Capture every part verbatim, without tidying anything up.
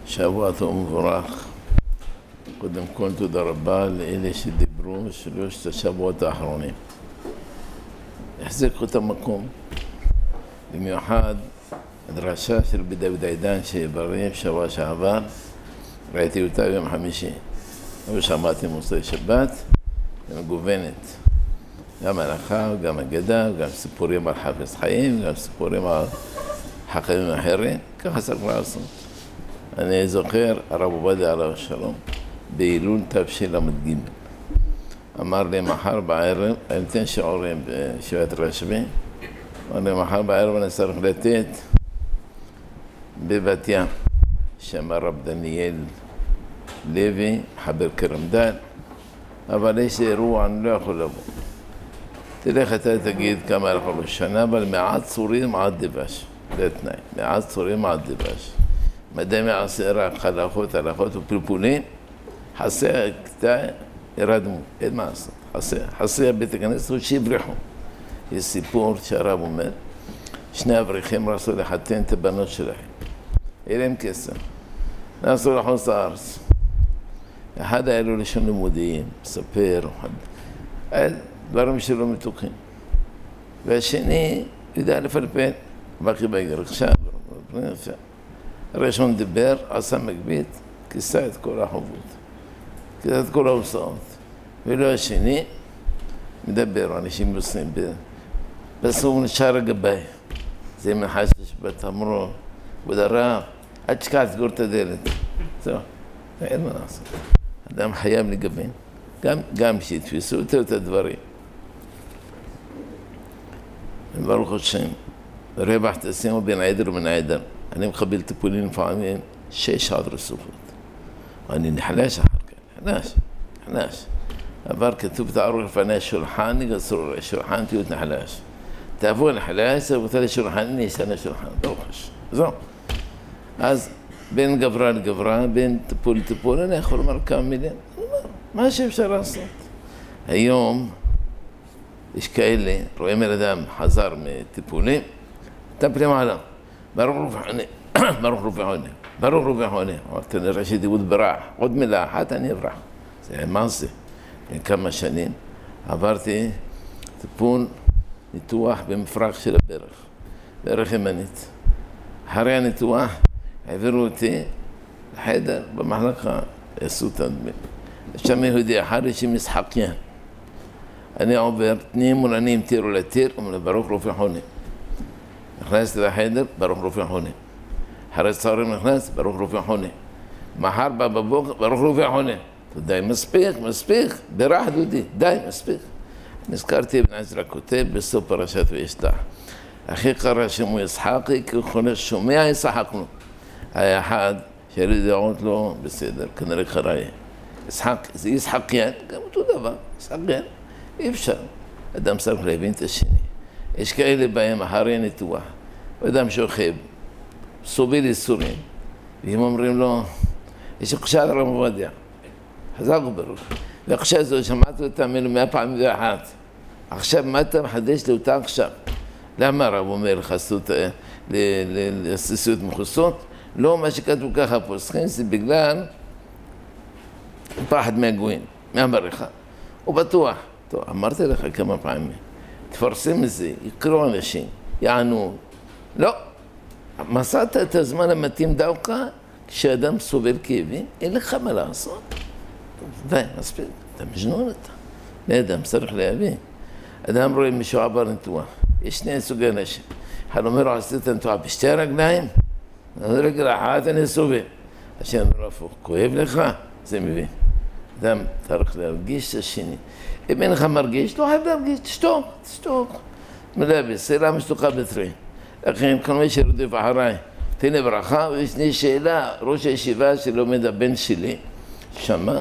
שבוע טוב ומבורך. קודם כל תודה רבה לאלה שדיברו שלושת השבועות האחרונים. החזיקו את המקום. במיוחד הדרשה של רבי דוד עידן שבריא שבוע שעבר, ראיתי אותה ביום חמישי. אבל שמעתי מוצאי שבת, מגוונת. גם הלכה, גם אגדה, גם סיפורים על חפץ חיים, גם סיפורים על חכמים אחרים. ככה צריך לעשות. אני זוכר, הרב עובדיה עליו השלום, באילול תשל"ג. אמר לי מחר בערב, אני אתן שיעורים בישיבת רשב"י, אמר לי מחר בערב אני צריך לתת בבת ים, שם הרב דניאל לוי, חבר כרמדל, אבל יש אירוע, אני לא יכול לבוא. תלך אתה תגיד כמה הלכו בשנה, אבל מעט צורים, מעט דבש. זה תנאי, מעט צורים, מעט דבש. מדי מעשה רק הלכות, הלכות ופלפולים, חסי הכתה ירדמו, אין מה לעשות. חסי, חסי הבית הכנסת הוא שיברחו. יש סיפור שהרב אומר, שני אברכים רצו לחתן את הבנות שלהם. אין להם כסף. נסו לחוץ לארץ. אחד היה לו לשון לימודיים, מספר, דברים שלא מתוקים. והשני יודע לפלפל, בכי בגר, עכשיו, הראשון דיבר, עשה מגבית, כיסה את כל החובות, כיסה את כל ההוצאות. ולא השני, מדבר, אנשים נוסעים, בסוף הוא נשאר הגבי. זה מנחש לשבת, אמרו, כבוד הרב, עד שכח תסגור את הדלת. זהו, אין מה לעשות. אדם חייב לגוון, גם, גם שיתפסו יותר את הדברים. ברוך השם, רווח תשימו בין עדר ובין עדר. אני מקבל טיפולים לפעמים שש שעות רצופות. אני נחלש אחר כך, נחלש, נחלש. אבל כתוב תערוך לפני השולחן, יגסרו השולחן תהיות נחלש. תעבור נחלש, ובוטל השולחן, ניסן השולחן, ברוך השם. זהו. אז בין גברה לגברה, בין טיפול לטיפול, אני יכול לומר כמה מילים. מה שאפשר לעשות. היום יש כאלה, רואים על אדם חזר מטיפולים, טפלים עליו. ברוך רופחוני, ברוך רופחוני, ברוך רופחוני. אמרתי, נראה שדיבוד ברח. עוד מילה אחת, אני אברח. זה היה מעשה. כמה שנים עברתי טיפול ניתוח במפרק של הברך, ברך ימנית. אחרי הניתוח העבירו אותי לחדר במחלקה, עשו את הדברים. שם יהודי אחד שמשחקיין. אני עובר, תני מולנים תירו לתיר, אומר ברוך רופחוני. נכנסתי לחדר, ברוך רופחוני. אחרי צהריים נכנס, ברוך רופחוני. מחר בא בבוקר, ברוך רופחוני. די, מספיק, מספיק, ברח דודי, די, מספיק. נזכרתי בן עזרא כותב בסוף פרשת וישלח. אחי קרא שמו ישחקי, כי הוא חולה שומע ישחקנו. היה אחד שהיו דעות לו בסדר, כנראה קראי. ישחק, זה ישחקיין, גם אותו דבר, ישחקיין. אי אפשר. אדם צריך להבין את השני. יש כאלה בהם אחרי ניתוח. אדם שוכב, סובל ייסורים, והם אומרים לו, יש עכשיו הרב עובדיה. חזק וברוך. ועכשיו זו, שמעתי אותה ממנו מאה פעמים ואחת. עכשיו, מה אתה מחדש לי אותה עכשיו? למה הרב אומר חסות, לסיסות מחוסות? לא מה שכתוב ככה פה, זה בגלל פחד מהגויים, מהבריכה. הוא בטוח. טוב, אמרתי לך כמה פעמים, תפרסם את זה, יקראו אנשים, יענו. לא, מצאת את הזמן המתאים דווקא, כשאדם סובל כאבים, אין לך מה לעשות. די, מספיק, אתה מג'נון אתה. לאדם צריך להבין. אדם רואה מישהו עבר ניתוח, יש שני סוגי אנשים. אחד אומר לו, עשית ניתוח בשתי רגליים, רגל אחת אני סובל. השני אומר הפוך, כואב לך? זה מבין. אדם צריך להרגיש את השני. אם אין לך מרגיש, לא חייב להרגיש, תשתוק, תשתוק. מלבס, שאלה משתוקה בתרי. לכן, כל מי שרודף אחריי, תן לי ברכה, ויש לי שאלה, ראש הישיבה שלומד הבן שלי, שמע,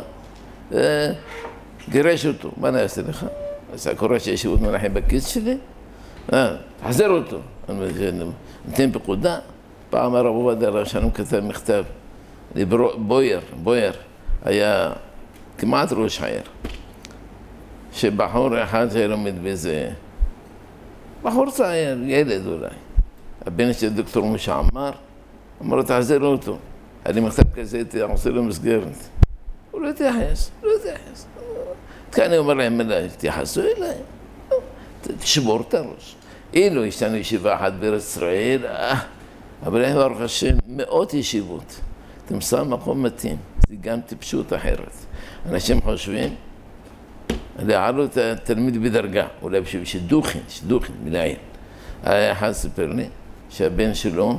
גירש אותו, מה נעשה לך? עשה כל ראש הישיבות מנחם בכיס שלי, תחזר אותו. נתן פקודה, פעם הרב עובדיה עליו שלנו כתב מכתב, בויר, בויר, היה כמעט ראש העיר, שבחור אחד שלומד בזה, בחור צעיר, ילד אולי, הבן של דוקטור משה עמר, אמר לו תחזר אותו, אני מכתב כזה, הייתי עושה לו מסגרת. הוא לא התייחס, לא התייחס. כאן אני אומר להם, תייחסו אליי, תשבור את הראש. אילו יש לנו ישיבה אחת בארץ ישראל, אבל הם ברוך השם מאות ישיבות. אתם שם מקום מתאים, זה גם טיפשות אחרת. אנשים חושבים, להעלו את התלמיד בדרגה, אולי בשביל שדוכין, שדוכין, מלעין. היה אחד סיפר לי שהבן שלו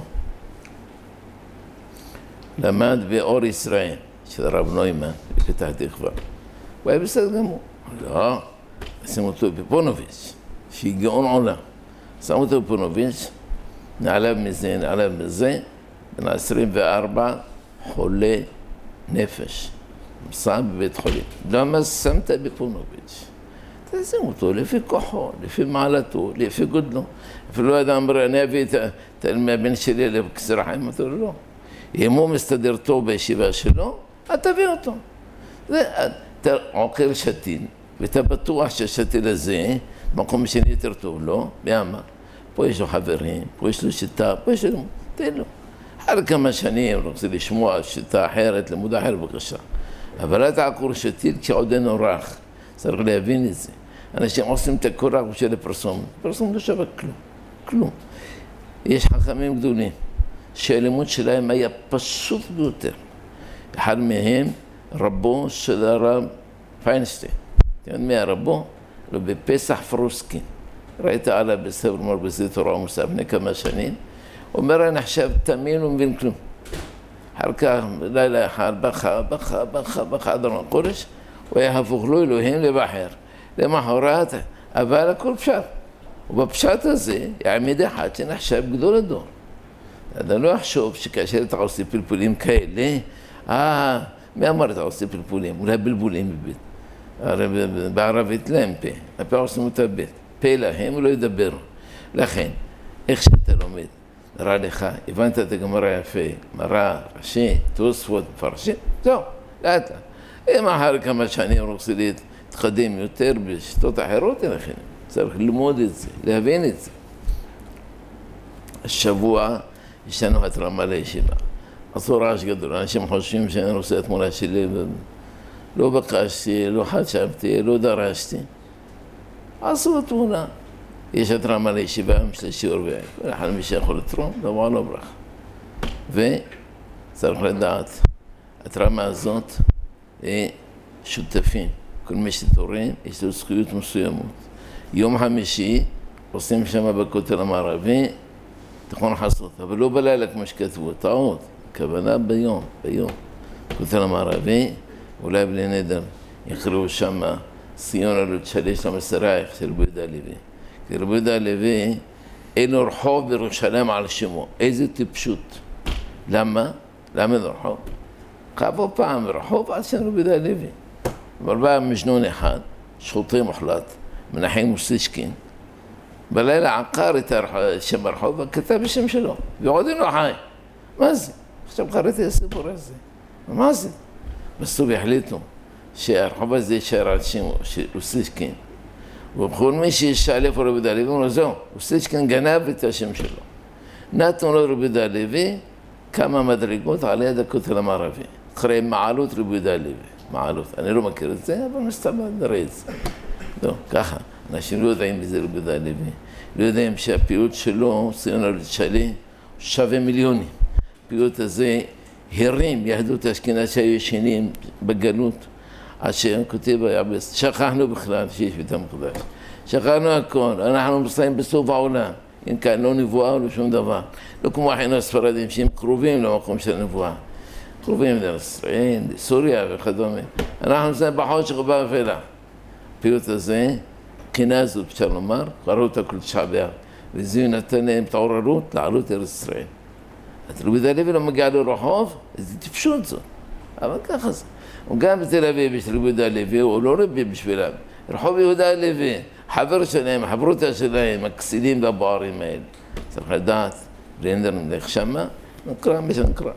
למד באור ישראל, של הרב נוימן, בפתח תקווה. הוא היה בסדר גמור. לא, שים אותו בפונוביץ', שהיא גאון עולם. שם אותו בפונוביץ', נעליו מזה, נעליו מזה, בן עשרים וארבע, חולה נפש. שם בבית חולים. למה שמת בפונוביץ'? תשים אותו לפי כוחו, לפי מעלתו, לפי גודלו. אפילו אדם אמר, אני אביא את הבן שלי לכסר החיים, אותו לא. אם הוא מסתדר טוב בישיבה שלו, אז תביא אותו. אתה עוקר שתיל, ואתה בטוח שהשתיל הזה, מקום שני יותר טוב לו, למה? פה יש לו חברים, פה יש לו שיטה, פה יש לו, תן לו. אחר כמה שנים רוצה לשמוע שיטה אחרת, לימוד אחר בבקשה. אבל אל תעקור שתיל כשעודנו רך, צריך להבין את זה. אנשים עושים את הכל רק בשביל הפרסום, פרסום לא שווה כלום, כלום. יש חכמים גדולים, שהלימוד שלהם היה פשוט ביותר. אחד מהם, רבו של הרב פיינשטיין. אתם יודעים מי הרבו? רבי פסח פרוסקין. ראית עליו בספר מרבזי תורה ומוסף לפני כמה שנים. אומר, אני עכשיו תמים לא מבין כלום. אחר כך, לילה אחד, בכה, בכה, בכה, בכה, עד ארון הקודש, הוא היה הפוך לו אלוהים לבחר. למחרת, אבל הכל פשט. ובפשט הזה, יעמיד אחד שנחשב גדול הדור. אתה לא יחשוב שכאשר אתה עושה פלפולים כאלה, אה, מי אמר אתה עושה פלפולים? אולי בלבולים בבית. בערבית להם פה, הפה עושים אותה בית. פה להם, הוא לא ידבר. לכן, איך שאתה לומד, נראה לך, הבנת את הגמרא יפה, מראה, ראשי, תוספות, מפרשים, זהו, לאט לאט. אם אחר כמה שנים רוצה להתקדם יותר בשיטות אחרות, לכן, צריך ללמוד את זה, להבין את זה. השבוע יש לנו התרמה לישיבה. עשו רעש גדול, אנשים חושבים שאני רוצה את תמונה שלי, לא בקשתי, לא חשבתי, לא דרשתי. עשו תמונה. יש התרמה לישיבה, יש לשיעור ועד. כל אחד מי שיכול לתרום, דבר לא ברכה. וצריך לדעת, התרמה הזאת היא שותפים. כל מי שתורם, יש לו זכויות מסוימות. יום חמישי עושים שם בכותל המערבי, תכון חסות, אבל לא בלילה כמו שכתבו, טעות, כוונה ביום, ביום. כותל המערבי, אולי בלי נדר, יקראו שם ציון הלוד שליש למסרייך של רבי יהודה הלוי. כי רבי יהודה הלוי אין לו רחוב בירושלים על שמו, איזה טיפשות. למה? למה זה רחוב? קבעו פעם רחוב עד שם רבי יהודה הלוי. אבל בא מג'נון אחד, שחוטי מוחלט, מנחם מוסישקין, בלילה עקר את שם הרחוב וכתב בשם שלו, ועוד אינו חי. מה זה? עכשיו קראתי הסיפור הזה. מה זה? בסוף החליטו שהרחוב הזה יישאר על שם אוסישקין. ובכל מי שישאל איפה רבי יהודה הלוי, אמרו לו, זהו, אוסישקין גנב את השם שלו. נתנו לו רבי יהודה הלוי כמה מדרגות על יד הכותל המערבי. אחרי מעלות רבי יהודה הלוי. מעלות. אני לא מכיר את זה, אבל מסתבר נראה את זה. לא, ככה. אנשים לא יודעים מזה רבי יהודה הלוי. לא יודעים שהפיוט שלו, ציון הלוד שלי, שווה מיליונים. הפיוט הזה הרים יהדות אשכנז שהיו ישנים בגלות, עד שהם כותב היבס, שכחנו בכלל שיש בית המקדש. שכחנו הכל, אנחנו מסיים בסוף העולם. אם כאן לא נבואה או לא שום דבר. לא כמו אחינו הספרדים שהם קרובים למקום של הנבואה. קרובים לישראל, לסוריה וכדומה. אנחנו מסיים בחושך ובאפלה. הפיוט הזה, בחינה זאת אפשר לומר, קראו אותה כל תשעה באב. וזה נתן להם התעוררות לעלות ארץ ישראל. אז רבי יהודה הלוי לא מגיע לרחוב, זה טיפשות זאת. אבל ככה זה. וגם בתל אביב יש רבי יהודה הלוי, הוא לא רבי בשבילם. רחוב יהודה הלוי, חבר שלהם, החברותה שלהם, הכסילים והבוערים האלה. צריך לדעת, בלנדר נלך שמה, נקרא מה שנקרא.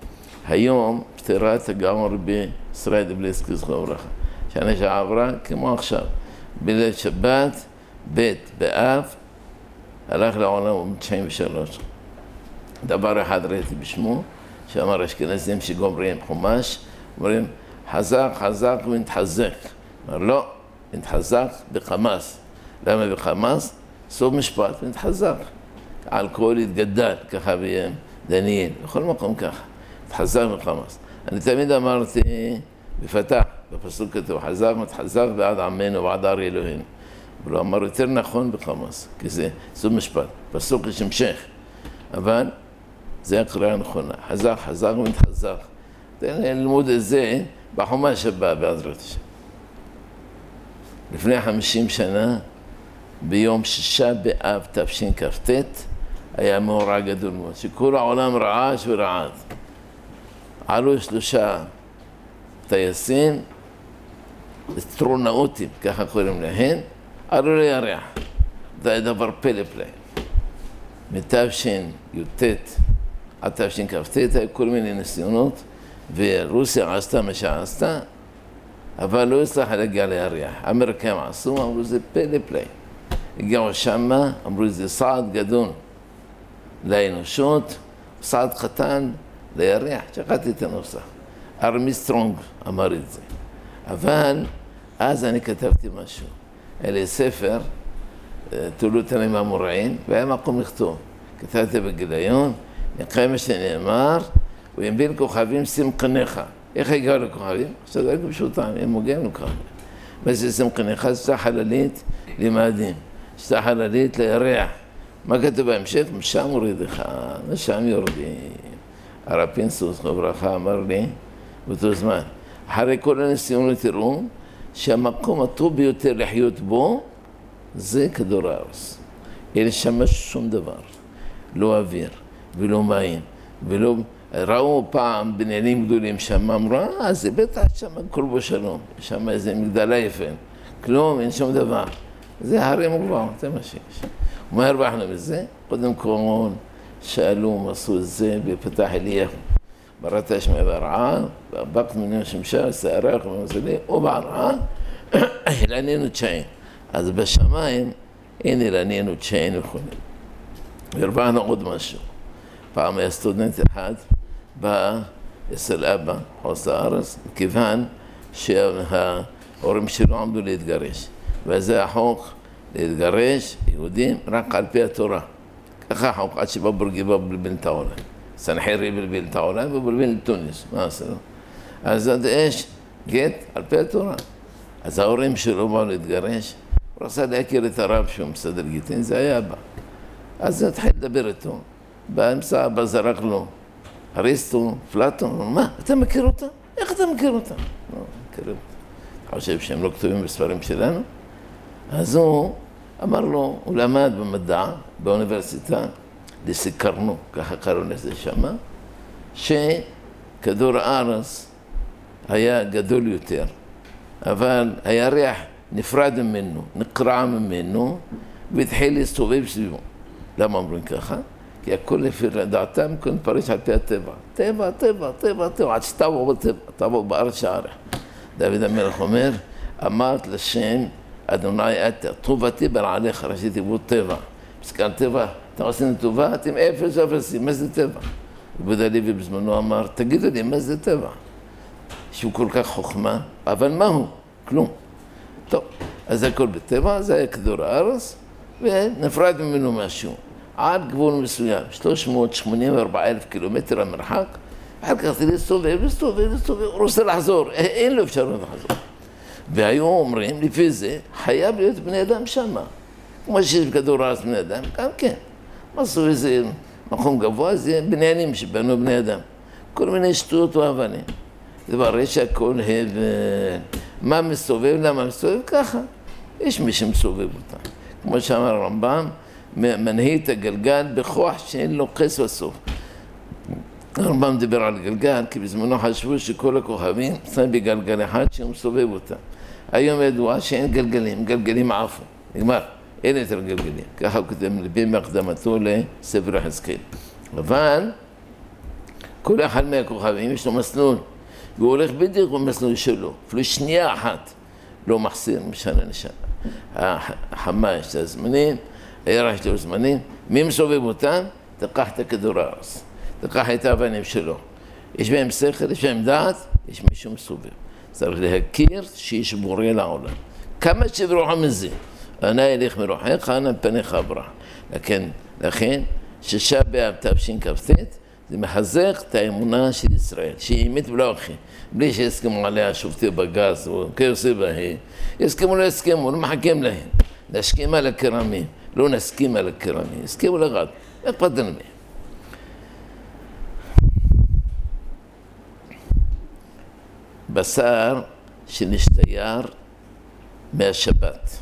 היום פטירת הגאון רבי ישראל דבלסקי זכרו וברכה. שנה שעברה כמו עכשיו. בליל שבת, ב' באב, הלך לעולם ב-תשעים ושלוש. דבר אחד ראיתי בשמו, שאמר אשכנזים שגומרים חומש, אומרים חזק חזק ונתחזק. אומר לא, נתחזק בחמאס. למה בחמאס? סוף משפט ונתחזק. על כל התגדל, ככה ביים דניאל, בכל מקום ככה. נתחזק בחמאס. אני תמיד אמרתי בפתח, בפסוק כתוב, חזק ונתחזק בעד עמנו ובעד אריה אלוהינו. אבל הוא אמר יותר נכון בחמאס, כי זה סוף משפט, פסוק יש המשך. אבל זה הקריאה הנכונה, חזק, חזק ונתחזק. ללמוד את זה בחומש הבא בעזרת השם. לפני חמישים שנה, ביום שישה באב תשכ"ט, היה מאורע גדול מאוד, שכל העולם רעש ורעד. עלו שלושה טייסים, אסטרונאוטים, ככה קוראים להם, עלו לירח. זה היה דבר פלא פלא. מתש"י"ט עד תשכ"ט היו כל מיני ניסיונות, ורוסיה עשתה מה שעשתה, אבל לא הצליחה להגיע לירח. האמריקאים עשו, אמרו זה פלא פלא. הגיעו שמה, אמרו זה צעד גדול לאנושות, צעד קטן לירח. שכחתי את הנוסח. ארמסטרונג אמר את זה. אבל אז אני כתבתי משהו. היה לי ספר, תולות עליהם המוראים, והיה מקום לכתוב. כתבתי בגיליון, נקרא מה שנאמר, וימבין כוכבים שים קניך. איך הגעו לכוכבים? עכשיו זה רק פשוטם, הם מוגעים לכוכבים. מה זה שים קניך? זה שתה חללית למאדים, שתה חללית לירח. מה כתוב בהמשך? משם הוריד לך, משם יורדים. הרב פינסוס, ברכה, אמר לי, באותו זמן, אחרי כל הניסיונות תראו, שהמקום הטוב ביותר לחיות בו, זה כדור הארץ. אין שם שום דבר, לא אוויר ולא מים, ולא... ראו פעם בניינים גדולים שם, אמרו, אה, זה בטח שם כל בו שלום, שם איזה מגדל היפל, כלום, אין שום דבר. זה הרי מוגבעות, זה מה שיש. ומה הרווחנו בזה? קודם כל, שאלו, מה עשו את זה בפתח אליהו. בראת השמע ברעה, והבקת מניון שמשה, שערך ומזלי, או ברעה, הלענינו תשעים. אז בשמיים, אין הלענינו תשעים וכו'. והרווחנו עוד משהו. פעם היה סטודנט אחד, בא אצל אבא, חוץ הארץ, מכיוון שההורים שלו עמדו להתגרש. וזה החוק להתגרש, יהודים, רק על פי התורה. ככה החוק, עד שבא בורגיבה בלבין את העולם. סנחרי בלבין את העולם ובלבין לתוניס, מה עשה לו? אז עד אש, גט, על פי התורה. אז ההורים שלו באו להתגרש, הוא רצה להכיר את הרב שהוא מסדר גיטין, זה היה אבא. אז התחיל לדבר איתו. באמצע אבא זרק לו, אריסטו, פלטון, מה, אתה מכיר אותה? איך אתה מכיר אותה? לא, מכיר אותה. אתה חושב שהם לא כתובים בספרים שלנו? אז הוא אמר לו, הוא למד במדע, באוניברסיטה, לסיקרנו, ככה קראו לזה שמה, שכדור הארץ היה גדול יותר, אבל הירח נפרד ממנו, נקרע ממנו, והתחיל להסתובב סביבו. למה אומרים ככה? כי הכל לפי דעתם, כל פריש על פי הטבע. טבע, טבע, טבע, טבע, עד שטבעו בטבע, טבעו בארץ שערך. דוד המלך אומר, אמרת לשם, אדוני אתה, טובתי ברעליך, ראשי תיבות טבע. פסקן טבע, אתם עושים טובה, אתם אפס אפסים, מה זה טבע? יהודה לוי בזמנו אמר, תגידו לי, מה זה טבע? שהוא כל כך חוכמה, אבל מה הוא? כלום. טוב, אז הכל בטבע, זה היה כדור הארץ, ונפרד ממנו משהו. עד גבול מסוים, שלוש מאות שמונים וארבעה אלף קילומטר המרחק, אחר כך זה להסתובב, להסתובב, להסתובב, הוא רוצה לחזור, אין לו אפשרות לחזור. והיו אומרים, לפי זה, חייב להיות בני אדם שמה. כמו שיש בכדור הארץ בני אדם, גם כן. עשו איזה מקום גבוה, זה בניינים שבנו בני אדם. כל מיני שטויות ואבנים. זה מראה שהכל הבל. מה מסתובב, למה מסתובב? ככה. יש מי שמסובב אותם. כמו שאמר הרמב"ם, מנהיג את הגלגל בכוח שאין לו קץ בסוף. הרמב"ם דיבר על גלגל, כי בזמנו חשבו שכל הכוכבים נמצאים בגלגל אחד שהוא מסובב אותם. היום ידוע שאין גלגלים, גלגלים עפו. נגמר, אין יותר גלגלים. ככה הוא כותב לבין מהקדמתו לספר יחזקאל. אבל כל אחד מהכוכבים יש לו מסלול, והוא הולך בדיוק במסלול שלו. אפילו שנייה אחת לא מחסיר משנה לשנה. החמה יש את הזמנים, הירח יש לו זמנים. מי מסובב אותם? תקח את הכדור הארץ. תקח את האבנים שלו. יש בהם שכל, יש בהם דעת, יש מישהו מסובב. צריך להכיר שיש בורא לעולם. כמה שברוחו מזה, אנא אלך מרוחך, אנא פניך אברח. לכן, לכן, ששה באב תשכ"ט, זה מחזק את האמונה של ישראל, שהיא אמת ולא אחי. בלי שהסכמו עליה שופטי בג"ץ, או כיוסי בהי, הסכמו לא הסכמו, לא מחכים להם. להסכים על הכרמים, לא נסכים על הכרמים, הסכימו לרד, איך פתן מהם? בשר שנשתייר מהשבת,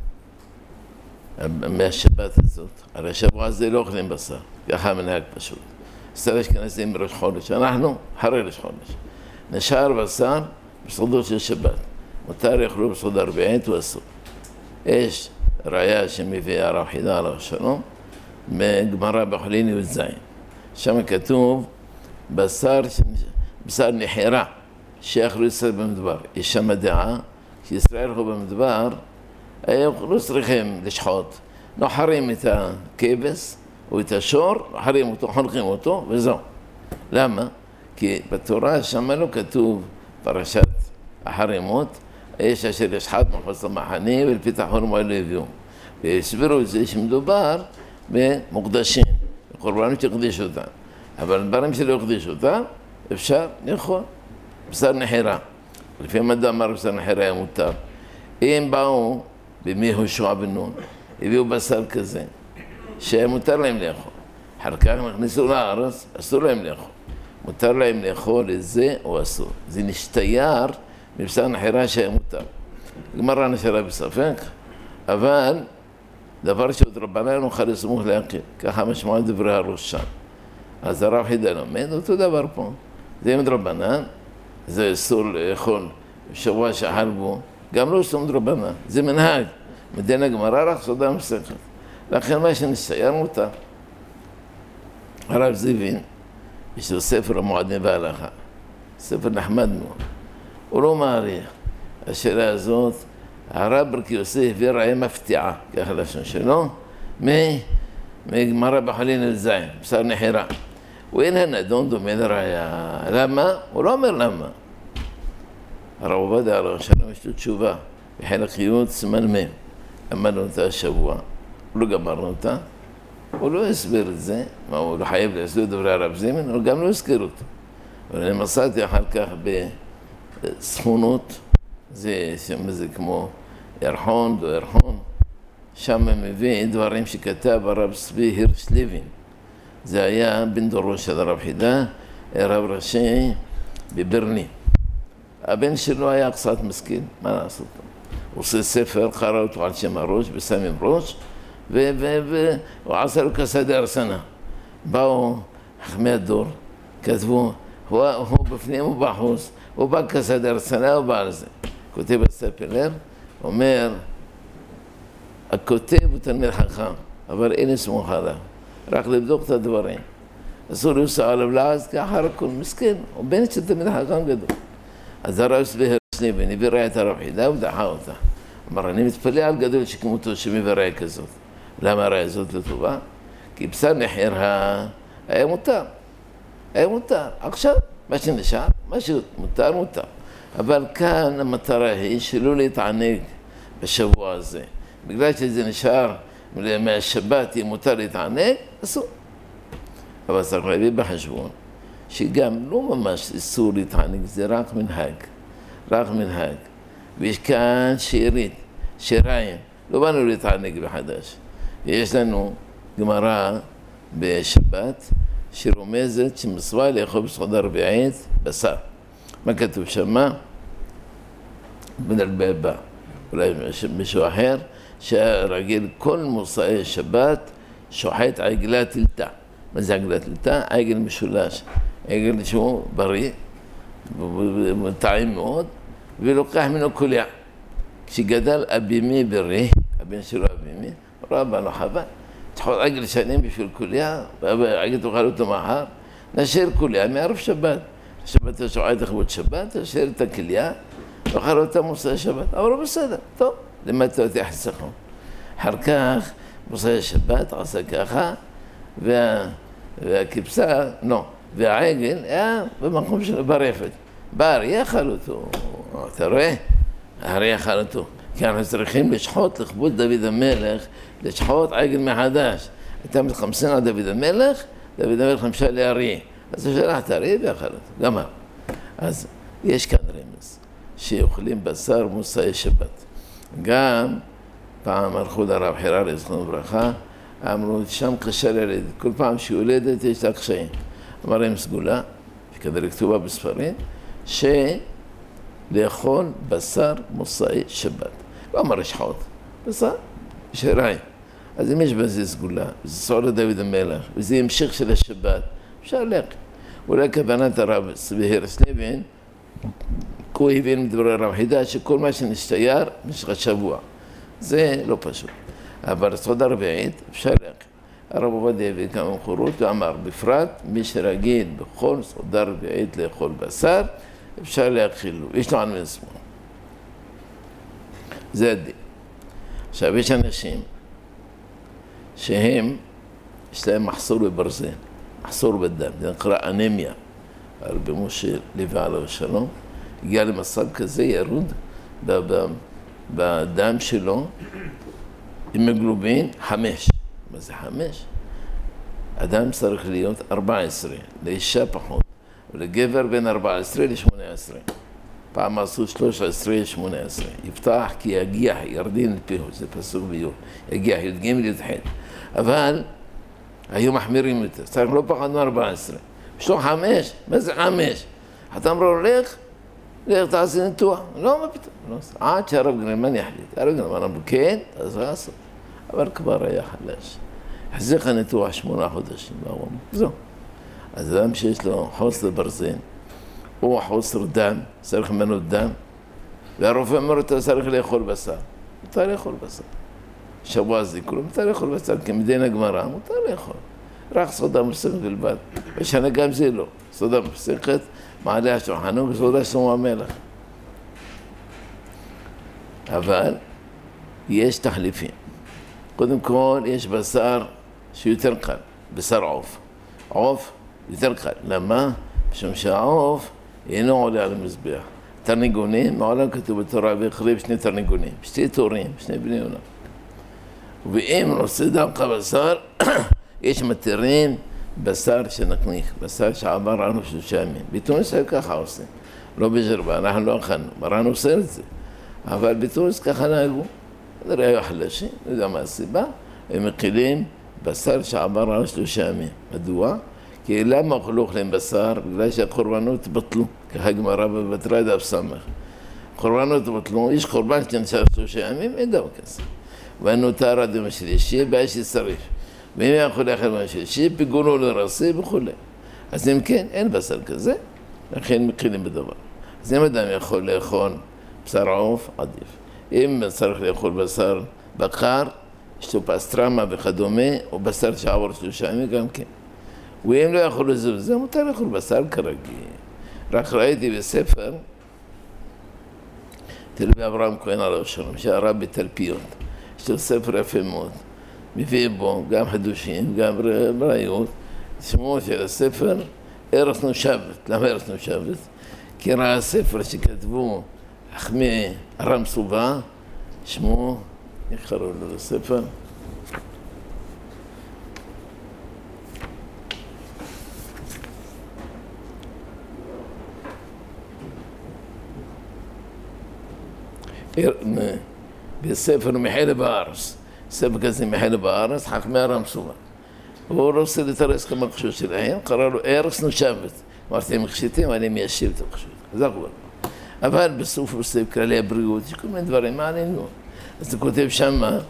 מהשבת הזאת, הרי השבוע הזה לא אוכלים בשר, ככה מנהג פשוט. בשר אשכנזים בראש חודש, אנחנו אחרי ראש חודש. נשאר בשר בסעודות של שבת, מותר יאכלו בסעודה רביעית ואסור. יש ראיה שמביא הרב חידה עליו השלום, מגמרא בחולין י"ז. שם כתוב בשר, בשר נחירה, שיאכלו ישראל במדבר. יש שם דעה שישראל הלכו במדבר, לא צריכים לשחוט, נוחרים את הכבש או את השור, נוחרים אותו, חונכים אותו וזהו. למה? כי בתורה שם לא כתוב פרשת החרימות, יש אשר ישחט מחוץ למחנה ולפיתחון מה לא הביאו. והסבירו את זה שמדובר במוקדשים, קורבנות שיקדיש אותם. אבל דברים שלא יקדיש אותם, אפשר לאכול. בשר נחירה. לפי מדע אמר בשר נחירה היה מותר. אם באו בימי יהושע בן נון, הביאו בשר כזה, שהיה מותר להם לאכול. אחר כך נכנסו לארץ, אסור להם לאכול. מותר להם לאכול את זה או אסור. זה נשתייר מבשר נחירה שהיה מותר. גמרא נשארה בספק, אבל דבר שעוד רבנן נוכל לסמוך להכיר. ככה משמע דברי הראש שם. אז הרב חידה לומד, אותו דבר פה. זה עם דרבנן, זה אסור לאכול שבוע שאכל בו, גם לא אסור דרבנן, זה מנהג. מדין הגמרא רק סעודה מסכת. לכן מה שנשתייר מותר. הרב זיבין, יש לו ספר המועדין בהלכה, ספר נחמד מאוד. הוא לא מעריך. השאלה הזאת, הרב ברק יוסף הביא ראיה מפתיעה, ככה לשון שלו, מגמרא בחולין י"ז, בשר נחירה. ואין הנדון דומה לראיה. למה? הוא לא אומר למה. הרב עובדיה עליו השלום יש לו תשובה, בחלק י' סימן מ', אמרנו אותה השבוע, הוא לא גמרנו אותה, הוא לא הסביר את זה, מה הוא לא חייב להסביר דברי הרב זימן, הוא גם לא הזכיר אותו. אבל אני מסעתי אחר כך בספונות, זה, זה כמו ירחון, דו ירחון, שם מביא דברים שכתב הרב צבי הירש לוין. זה היה בן דורו של הרב חידה, רב ראשי בברלין. הבן שלו היה קצת מסכין, מה לעשות? הוא עושה ספר, קרא אותו על שם הראש, בסם עם ראש, והוא עשה לו כסד הרסנה. באו חכמי הדור, כתבו, הוא, הוא בפנים ובחוץ, הוא בא כסד הרסנה, הוא בא על זה. כותב בספר לב, אומר, הכותב הוא תלמיד חכם, אבל אין לסמוך עליו, רק לבדוק את הדברים. אסור להוסע עליו לעז, כי אחר הכל מסכן, הוא בן של תלמיד חכם גדול. אז הרב צבי הירש לוין הביא ראיה את הרב חידה ודחה אותה. אמר, אני מתפלא על גדול שכמותו שמביא ראיה כזאת. למה הראיה הזאת לא טובה? כי בשר נחירה היה מותר. היה מותר. עכשיו, מה שנשאר, מה שמותר, מותר. אבל כאן המטרה היא שלא להתענג בשבוע הזה. בגלל שזה נשאר מהשבת, אם מותר להתענג, אסור. אבל צריך להביא בחשבון שגם לא ממש אסור להתענג, זה רק מנהג. רק מנהג. ויש כאן שארית, שיריים. לא באנו להתענג בחדש. יש לנו גמרא בשבת שרומזת שמצווה לאכול בסעודה רביעית בשר. מה כתוב שמה? בן הבא. אולי מישהו אחר שרגיל כל מוצאי שבת שוחט עגלה תלתה. מה זה עגלה תלתה? עגל משולש. עגל שהוא בריא, טעים מאוד, ולוקח ממנו קוליה. כשגדל אבימי בריא, הבן שלו אבימי, ראה בנו חווה, תחול עגל שנים בשביל קוליה, עגל תאכל אותו מחר, נשאר קוליה מערב שבת. שבת השועט לכבוד שבת, נשאר את הקליה, ואכל אותה מוצאי שבת. אמרו בסדר, טוב, למדת אותי חסכון. אחר כך, מוצאי שבת עשה ככה, וה, והכבשה, לא, והעגל היה במקום של ברפת. בא האריה אכל אותו, אתה רואה? האריה אכל אותו. כי אנחנו צריכים לשחוט לכבוד דוד המלך, לשחוט עגל מחדש. הייתה מתחמסן על דוד המלך, דוד המלך חמשה לאריה. אז הוא שלח את האריה ואכל אותו, גמר. אז יש כאן רמז, שאוכלים בשר מוצאי שבת. גם פעם הלכו לרב חירר, זכרונו לברכה, אמרו, שם קשה ללדת, כל פעם שהיא יולדת יש לה קשיים. אמר להם סגולה, שכנראה כתובה בספרים, שלאכול בשר מוצאי שבת. לא אמר לשחוט, בשר, שרעי. אז אם יש בזה סגולה, וזה סעוד דוד המלך, וזה המשך של השבת, אפשר ללכת. אולי כוונת הרב צבי הרס לוין, כי הוא הבין מדברי הרב חידה, שכל מה שנשתייר, משך שבוע. זה לא פשוט. אבל סעודה רביעית, אפשר ללכת. הרב עובדיה הביא כמה מקורות, ואמר, בפרט, מי שרגיל בכל סעודה רביעית לאכול בשר, אפשר להאכילו. יש לו ענווה שמאל. זה הדין. עכשיו, יש אנשים שהם, יש להם מחסור בברזל, מחסור בדם, זה נקרא אנמיה. הרבי משה לוי עליו השלום, הגיע למצב כזה ירוד בדם שלו, עם הגלובין, חמש. מה זה חמש? אדם צריך להיות ארבע עשרה, לאישה פחות, ולגבר בין ארבע עשרה לשמונה עשרה. פעם עשו שלוש עשרה לשמונה עשרה. יפתח כי יגיח, ירדין לפיהו, זה פסוק ביור. יגיח, י"ג י"ח. אבל היו מחמירים יותר, צריך לא פחות מארבע עשרה. יש לו חמש, מה זה חמש? אתה אמרו לו, לך, לך תעשי ניתוח. לא, מה פתאום? עד שהרב גרמן יחליט. הרב גרמן אמרו, כן, אז לעשות. אבל כבר היה חלש. החזיק הניתוח שמונה חודשים, והוא אמר, זהו. אז אדם שיש לו חוסר ברזל, או חוסר דם, צריך ממנו דם, והרופא אומר, אתה צריך לאכול בשר. מותר לאכול בשר. שבוע זה כולו, מותר לאכול בשר, כמדין הגמרא, מותר לאכול. רק סעודה מפסקת בלבד. ושנה גם זה לא. סעודה מפסקת, מעלה השולחנו, וסעודה שלמה המלך. אבל יש תחליפים. קודם כל, יש בשר שיותר קל, בשר עוף. עוף יותר קל. למה? משום שהעוף אינו עולה על המזבח. תרנגונים, מעולם כתוב בתורה והחריב שני תרנגונים, שתי תורים, שני בני עולם. ואם רוצה דווקא בשר, יש מתירים בשר שנקניך, בשר שעבר ענו שלושה ימים. בתוניס היה ככה עושים, לא בג'רבה, אנחנו לא אכלנו, מרן עושה את זה. אבל בתוניס ככה נהגו, זה היו חלשים, לא יודע מה הסיבה, הם מקילים בשר שעבר ענו שלושה ימים. מדוע? כי למה אוכלו אוכלים בשר? בגלל שהקורבנות בטלו, ככה גמרא בבתרא דף סמך. קורבנות בטלו, יש קורבן שנשאר שלושה ימים, אין דבר כזה. ונותר עד יום השלישי, באש ישרף. ואם יכול לאכול ביום השלישי, פיגונו לרסי וכו'. אז אם כן, אין בשר כזה, לכן מקילים בדבר. אז אם אדם יכול לאכול בשר עוף, עדיף. אם צריך לאכול בשר בקר, יש לו פסטרמה וכדומה, או בשר שעבור שלושה ימים גם כן. ואם לא יכול לזה וזה, מותר לאכול בשר כרגיל. רק ראיתי בספר, תלוי אברהם כהן עליו שלום, שהרב בתלפיות. יש לו ספר יפה מאוד. מביא בו גם חידושים, גם ראיות. שמו של הספר, ארץ נושבת. למה ארץ נושבת? כי ראה הספר שכתבו חכמי הרם סובה, שמו, איך קראו לו לספר? בספר מחילה בארץ, ספר כזה מחילה בארץ, חכמי הרם סובה. הוא רוצה לתרס כמה קשות שלהם, קרא לו ארץ נושבת. אמרתי, הם קשיתים, אני מיישיב את הקשות. זה כבר. אבל בסוף הוא עושה כללי הבריאות, יש כל מיני דברים מעניינים. אז הוא כותב שמה,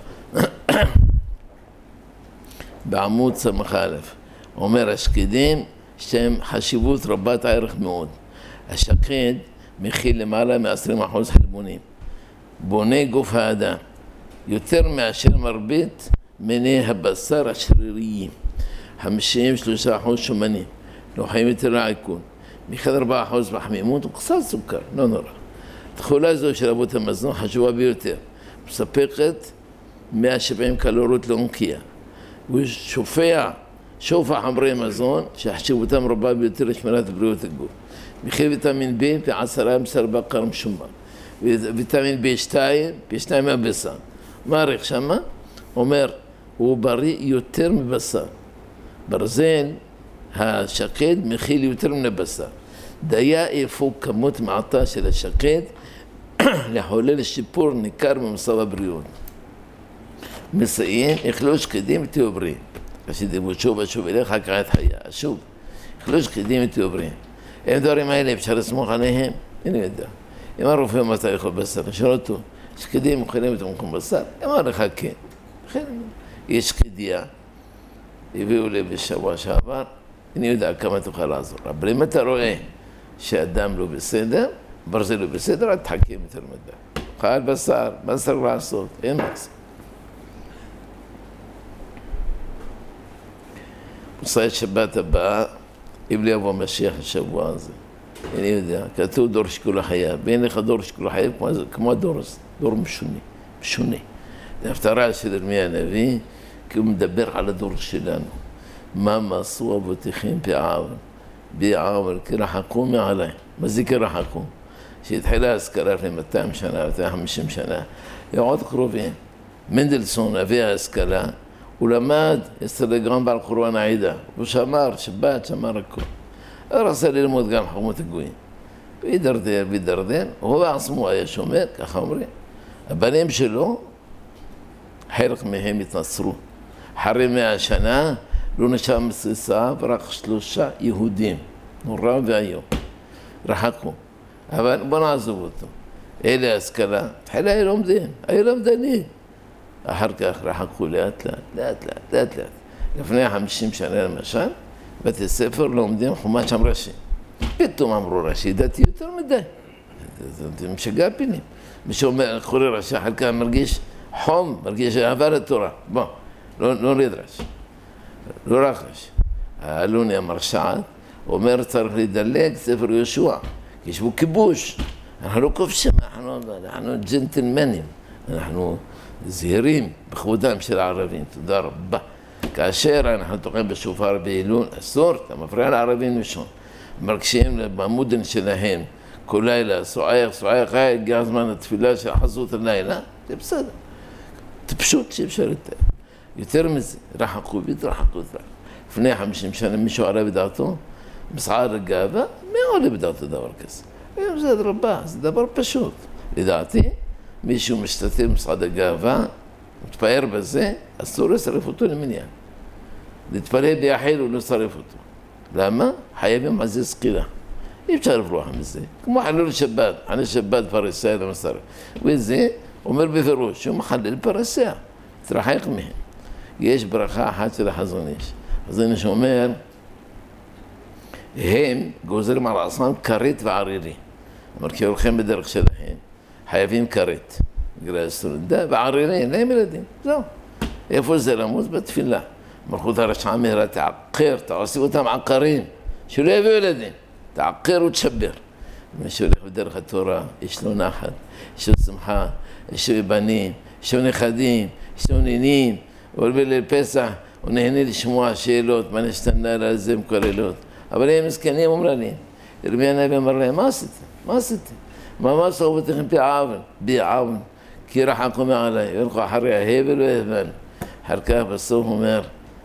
בעמוד סמך א', אומר, השקדים, שהם חשיבות רבת הערך מאוד. השקד מכיל למעלה מ-עשרים אחוז חלבונים. בונה גוף האדם, יותר מאשר מרבית מיני הבשר השריריים, חמישים ושלושה אחוז שומנים, נוחים יותר לעיכון, אחד ארבעה אחוז בחמימות וקצת סוכר, לא נורא. תכולה זו של אבות המזון חשובה ביותר, מספקת מאה ושבעים קלוריות לאונקיה, הוא שופע שוף החומרי מזון שחשיבותם רבה ביותר לשמירת בריאות הגוף. מכיל ויטמין B פי עשרה מבשר בקר משומן. ויטמין בי שתיים פי שתיים מהבשר. מעריך שמה? אומר, הוא בריא יותר מבשר. ברזל השקד מכיל יותר מן הבשר. דיה איפה כמות מעטה של השקד לחולל שיפור ניכר במצב הבריאות. מסיים, אכלו שקדים ותהיו בריאים. כשדיברו שוב ושוב אליך כעת חיה, שוב, אכלו שקדים ותהיו בריאים. הם דברים האלה אפשר לסמוך עליהם? אני יודע. אם הרופא מתי לאכול בשר, נשאל אותו, שקדים אוכלים את המקום בשר? אמר לך כן. יש שקדיה, הביאו לי בשבוע שעבר, אני יודע כמה תוכל לעזור. אבל אם אתה רואה שאדם לא בסדר, ברזל לא בסדר, אל תחכים יותר מדי. חייל בשר, מה צריך לעשות? אין מה לעשות. מוסד שבת הבאה, אם לי יבוא משיח השבוע הזה. אני יודע, כתוב דור שכול החיה, ואין לך דור שכול החיה כמו, כמו הדור הזה, דור משונה, משונה. זה הפטרה של ירמיה הנביא, כי הוא מדבר על הדור שלנו. מה מעשו אבותיכם בעוול, בעוול, כי רחקו מעלי. מה זה כי רחקו? שהתחילה ההשכלה לפני מאתיים שנה, מאתיים וחמישים שנה, היו עוד קרובים. מנדלסון, אבי ההשכלה, הוא למד אסטרלגרם בעל קורבן העדה. הוא שמר, שבת, שמר הכל. הוא רצה ללמוד גם חוכמות הגויים. והידרדר, והידרדר, הוא בעצמו היה שומר, ככה אומרים. הבנים שלו, חלק מהם התנצרו. אחרי מאה שנה, לא נשאר מסיסה, ורק שלושה יהודים. נורא והיום. רחקו. אבל בוא נעזוב אותו. אלה ההשכלה, תחילה היו לומדים, היו לומדנים. אחר כך רחקו לאט לאט, לאט לאט, לאט לאט. לפני חמישים שנה למשל, בתי ספר לומדים חומש עם ראשי. פתאום אמרו ראשי, דעתי יותר מדי. זה משגע פינים. מי שאומר, חורי ראשי, אחר כך מרגיש חום, מרגיש אהבה לתורה. בוא, לא, לא נדרש. לא רחש. האלוני המרשעת, אומר צריך לדלג ספר יהושע. כי יש בו כיבוש. אנחנו לא כובשים, אנחנו, אנחנו ג'נטלמנים. אנחנו זהירים בכבודם של הערבים. תודה רבה. כאשר אנחנו תוקעים בשופר באילון, אסור, אתה מפריע לערבים לישון. מרגישים במודן שלהם, כל לילה, סועך, סועך, הגיע הזמן התפילה של חזות הלילה, זה בסדר. זה פשוט שאפשר לתאר. יותר מזה, רחקו והתרחקו. לפני חמישים שנה מישהו עלה בדעתו, מסער הגאווה, מי עולה בדעתו דבר כזה? היום זה רבה, זה דבר פשוט. לדעתי, מישהו משתתף במסעד הגאווה, מתפאר בזה, אסור לצרף אותו למניין. להתפלל ביחיד ולא לצרף אותו. למה? חייבים על זה סקילה. אי אפשר לברוח מזה. כמו חילול שבת, חילול שבת פרסיה למסר. וזה אומר בפירוש שהוא מחלל פרסיה. תרחק מהם. יש ברכה אחת של החזון איש. החזון איש אומר, הם גוזרים על עצמם כרת וערירי. אמר כי הולכים בדרך שלהם, חייבים כרת. בגלל סטרנדה וערירי, אין להם ילדים. זהו. איפה זה למות? בתפילה. מלכות הרשעה מהרה תעקר, תעשי אותם עקרים, שלא יביאו ילדים, תעקר ותשבר. מי שהולך בדרך התורה, יש לו נחת, יש לו שמחה, יש לו בנים, יש לו נכדים, יש לו נינים, הוא בליל פסח, הוא נהנה לשמוע שאלות, מה נשתנה לזה עם כוללות. אבל הם מסכנים אומללים. ירמיה הנביא אמר להם, מה עשיתם? מה עשיתם? מה עשו אבותיכם בעוול? בעוול, כי רחקו מעלי, ילכו אחרי ההבל וההבל. אחר כך בסוף אומר,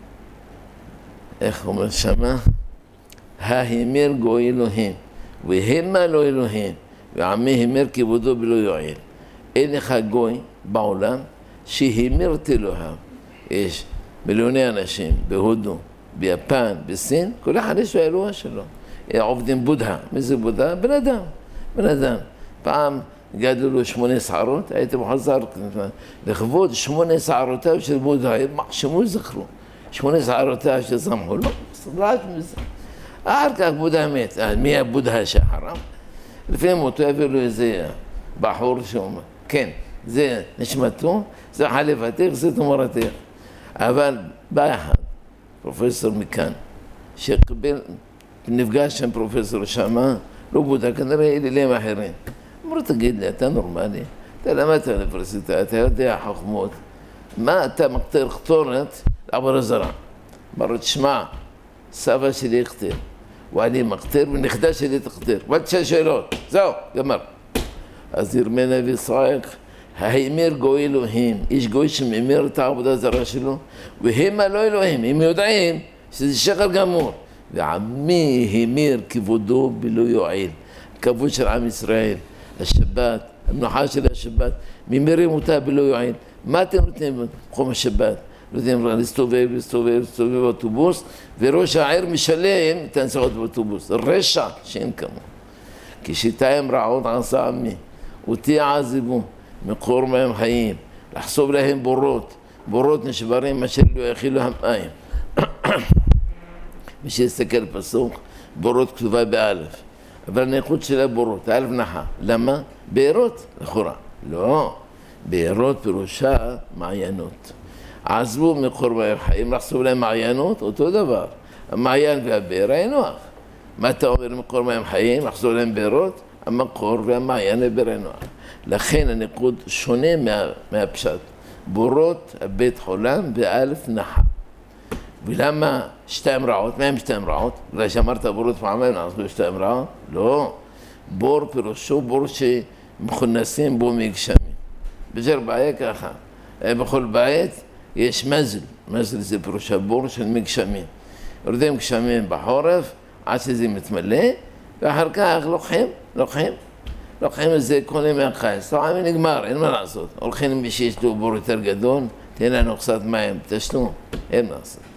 איך אומר שמה? ההימר גוי אלוהים, והמה לא אלוהים, ועמי הימר כיבודו בלא יועיל. אין לך גוי בעולם שהימר את אלוהיו. יש מיליוני אנשים בהודו, ביפן, בסין, כל אחד יש האלוה שלו. עובדים בודה. מי זה בודה? בן אדם. בן אדם. פעם גדלו לו שמונה שערות, הייתם חזר לכבוד שמונה שערותיו של בודה, שמו זכרו. שמונה שערותיו שזמחו, לא, רק מזה. אחר כך בודה מת, מי הבודה שאחריו? לפני מותו הביא לו איזה בחור שאומר, כן, זה נשמתו, זה חליפתך, זה תמורתך. אבל בא אחד, פרופסור מכאן, שקיבל, נפגש שם פרופסור שמה, לא בודה, כנראה אלילים אחרים. אמרו, תגיד לי, אתה נורמלי, אתה למדת באוניברסיטה, אתה יודע חוכמות, מה אתה מקטר קטורת לעבור הזרה? אמר, תשמע, סבא שלי הכתיר, ואני מכתיר, ונכדה שלי תכתיר. ועד שש שאלות, זהו, גמר. אז ירמיה הנביא צועק, ההמיר גוי אלוהים, איש גוי שממיר את העבודה הזרה שלו, והם הלא אלוהים, הם יודעים שזה שקר גמור. ועמי המיר כבודו בלא יועיל, כבוד של עם ישראל, השבת, המנוחה של השבת, ממירים אותה בלא יועיל. מה אתם נותנים בחום השבת? נותנים להסתובב, להסתובב, להסתובב באוטובוס, וראש העיר משלם את הנסיעות באוטובוס. רשע שאין כמוהו. כשתיים רעות עשה עמי, אותי עזבו, מקור מהם חיים, לחשוף להם בורות, בורות נשברים אשר לא יכילו המים. מי שיסתכל פסוק, בורות כתובה באלף, אבל הנכות שלה בורות, האלף נחה. למה? בארות, לכאורה. לא, בארות פירושה מעיינות. עזבו מקור מהם חיים, לחשוף להם מעיינות, אותו דבר. המעיין והבאר היינו אח. מה אתה אומר מקור מהם חיים, לחשוף להם בארות? המקור והמעיין והבאר היינו אח. לכן הניקוד שונה מה, מהפשט. בורות, הבית חולם, באלף נחה. ולמה שתיים רעות? מה הם שתיים רעות? אולי שאמרת בורות פעמיים, אנחנו שתיים רעות? לא. בור פירושו בור שמכונסים בו מגשמים. בג'ר בעיה ככה. בכל בית יש מזל. מזל זה פירושה בור של מגשמים. יורדים גשמים בחורף, עד שזה מתמלא, ואחר כך לוקחים, לוקחים. לוקחים את זה כל ימי הקיץ, טועמים נגמר, אין מה לעשות. הולכים למי שיש לו בור יותר גדול, תן לנו קצת מים, תשלום, אין מה לעשות.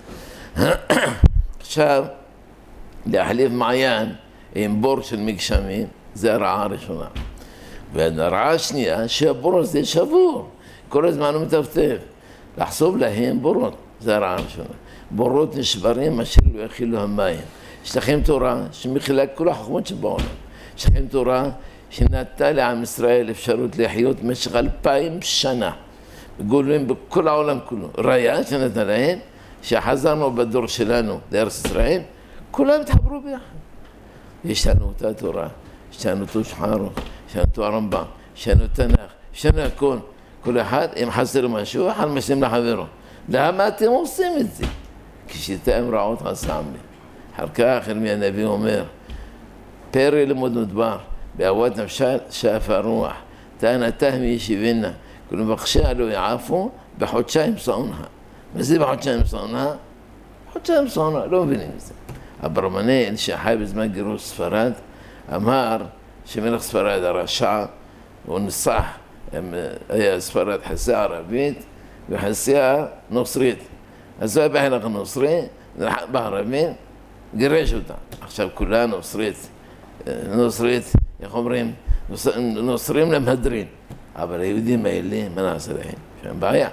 עכשיו, להחליף מעיין עם בור של מגשמים, זה הרעה הראשונה. והרעה השנייה, שהבור הזה שבור, כל הזמן הוא מטפטף. לחשוף להם בורות, זה הרעה הראשונה. בורות נשברים אשר לא יכילו המים. יש לכם תורה שמכילה כל החוכמות שבעולם. יש לכם תורה שנתנה לעם ישראל אפשרות לחיות במשך אלפיים שנה. גולים בכל העולם כולו. ראיה שנתנה להם, שחזרנו בדור שלנו לארץ ישראל, כולם התחברו ביחד. יש לנו אותה תורה, יש לנו אותו שחרוך, יש לנו אותו הרמב"ם, יש לנו תנ"ך, יש לנו הכל. כל אחד, אם חסר משהו, אחד משלים לחברו. למה אתם עושים את זה? כשתיים רעות עשה עמי. אחר כך ירמיה הנביא אומר, פרא לימוד מדבר, באהבת נפשה שאף הרוח, טענתה מישיבנה, כל מבקשיה לא יעפו, בחודשיים סעונה. מה זה בחודשיים סעונה? בחודשיים סעונה, לא מבינים את זה. אברבנאל, שחי בזמן גירוש ספרד, אמר שמלך ספרד הרשע, הוא נסח, היה ספרד חסיה ערבית וחסיה נוצרית. אז הוא היה בחלק הנוצרי, בערבים, גירש אותה. עכשיו כולה נוצרית, נוצרית, איך אומרים? נוצרים למהדרין. אבל היהודים האלה, מה נעשה להם? שם בעיה.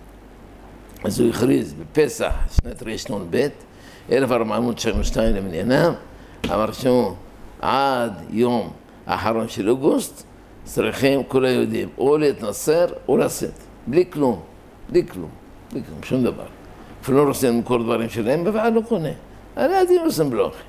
אז הוא הכריז בפסח, שנת רשנון ב', אלף ארבע מאות תשעים ושתיים למניינם, אמר שהוא עד יום האחרון של אוגוסט, צריכים כל היהודים או להתנסר או לשאת, בלי כלום, בלי כלום, בלי כלום, שום דבר. אפילו לא רוצים למכור דברים שלהם, בבעל לא קונה. הילדים עושים בלוחי.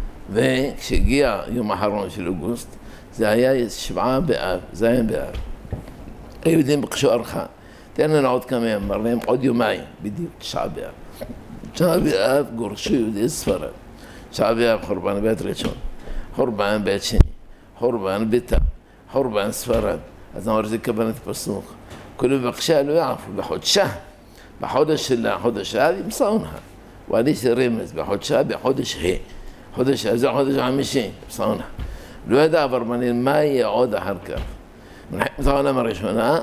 וכשהגיע יום האחרון של אוגוסט, זה היה שבעה באב, זה היה באב. היהודים בקשו ערכה. תן לנו עוד כמה ימים, אמר להם עוד יומיים, בדיוק, תשעה באב. תשעה באב גורשו יהודי ספרד. תשעה באב חורבן בית ראשון, חורבן בית שני, חורבן ביתה, חורבן ספרד. אז אמר זה כוונת פסוק. כולו בבקשה לא יעפו, בחודשה, בחודש של החודש האב ימסעונה. ואני שרמז בחודשה, בחודש ה'. חודש ה' זה החודש החמישי, ימסעונה. לא ידע אברבנאל מה יהיה עוד אחר כך. מלחמת העולם הראשונה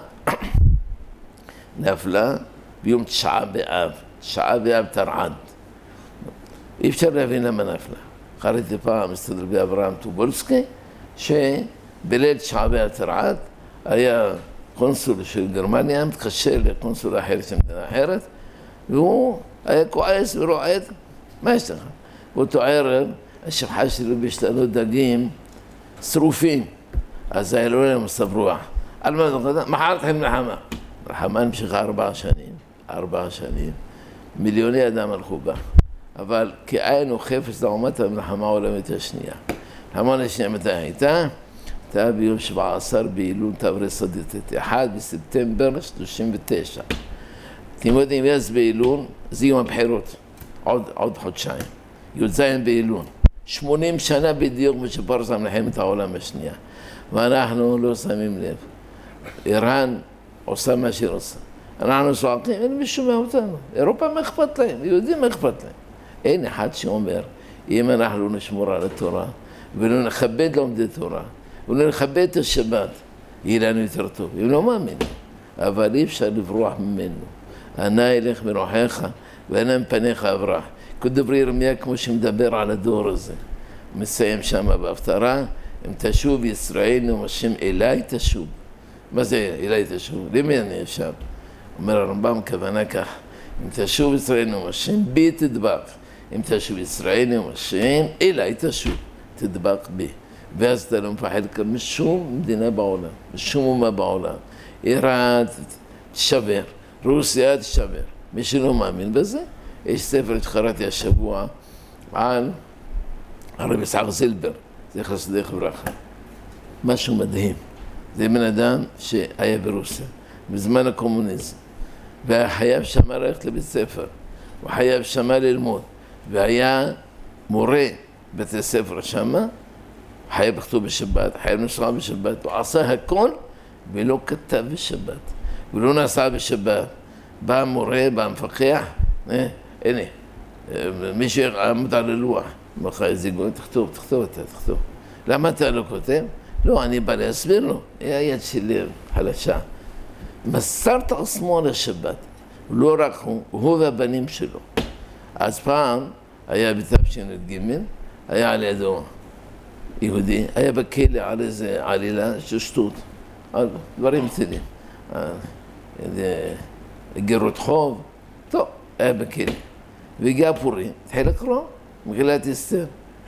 נפלה ביום תשעה באב, תשעה באב תרע"ד. אי אפשר להבין למה נפלה. קראתי פעם מסתדר באברהם טובולסקי, שבליל תשעה באב תרע"ד היה קונסול של גרמניה, מתקשר לקונסול אחר של מדינה אחרת, והוא היה כועס ורועד, מה יש לך? באותו ערב, השפחה שלו בשתלות דגים שרופים, אז היה לו להם מצב רוח. על מה זאת? מחר תחים מלחמה. מלחמה המשיכה ארבע שנים, ארבע שנים, מיליוני אדם הלכו בה. אבל כאין וחפץ לעומת המלחמה העולמית השנייה. המלחמה השנייה מתי הייתה? הייתה ביום שבעה עשר באלול תרס"ט, אחד בספטמבר שלושים ותשע. אתם יודעים, אז באלול זה יום הבחירות. עוד, עוד חודשיים, י"ז באלול, שמונים שנה בדיוק שפרצה מלחמת העולם השנייה, ואנחנו לא שמים לב. איראן עושה מה שהיא עושה. אנחנו צועקים, אין מי שומע אותנו. אירופה מה אכפת להם, יהודים מה אכפת להם. אין אחד שאומר, אם אנחנו נשמור על התורה, ולא נכבד לומדי תורה, ולא נכבד את השבת, יהיה לנו יותר טוב. הם לא מאמינים, אבל אי אפשר לברוח ממנו. ענה אלך מרוחך, וענה מפניך אברח. כדברי ירמיה כמו שמדבר על הדור הזה. מסיים שם בהפטרה, אם תשוב ישראל נמשם אליי תשוב. מה זה אליי תשוב? למי אני ישב? אומר הרמב"ם כוונה כך, אם תשוב ישראל נמשם בי תדבק. אם תשוב ישראל נמשם אליי תשוב, תדבק בי. ואז אתה לא מפחד משום מדינה בעולם, משום אומה בעולם. איראן תשבר, רוסיה תשבר. מי שלא מאמין בזה, יש ספר שקראתי השבוע על הרב יצחק זילבר, זכר צדיק לברכה. משהו מדהים. זה בן אדם שהיה ברוסיה, בזמן הקומוניזם, והיה חייב שם ללכת לבית ספר, הוא חייב שם ללמוד, והיה מורה בבית הספר שם, חייב לכתוב בשבת, חייב לנסוע בשבת, הוא עשה הכל ולא כתב בשבת, ולא נסע בשבת. בא המורה, בא המפקח, אה, הנה, מישהו עמד על הלוח, אמר לך איזה גוי, תכתוב, תכתוב אתה, תכתוב. למה אתה לא כותב? לא, אני בא להסביר לו, היד שלי חלשה. מסר את עצמו על השבת, לא רק הוא, הוא והבנים שלו. אז פעם היה בתש"ג, היה על ידו יהודי, היה בכלא על איזה עלילה של שטות, על דברים צדים, גרות חוב, טוב, היה בכלא. והגיע פורים, התחיל לקרוא, מגילת אסתר.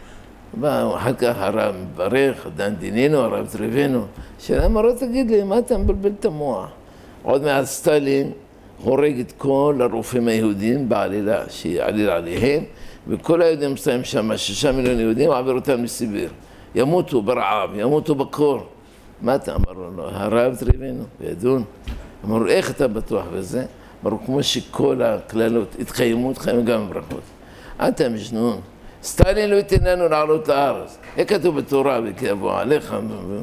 אחר כך הרב מברך, דן דינינו, הרב טריבינו, שאלה אמרו, תגיד לי, מה אתה מבלבל את המוח? עוד מעט סטלין הורג את כל הרופאים היהודים בעלילה, שהיא עלילה עליהם, וכל היהודים מסתיים שם, שישה מיליון יהודים, עבר אותם לסיביר. ימותו ברעב, ימותו בקור. מה אתה אמרו לו? הרב טריבינו, וידון. אמרו, איך אתה בטוח בזה? אמרו, כמו שכל הכללות התקיימו, התקיימו גם בברכות. אתה משנון. סטלין לא ייתן לנו לעלות לארץ. איך כתוב בתורה, וכיבוא עליך,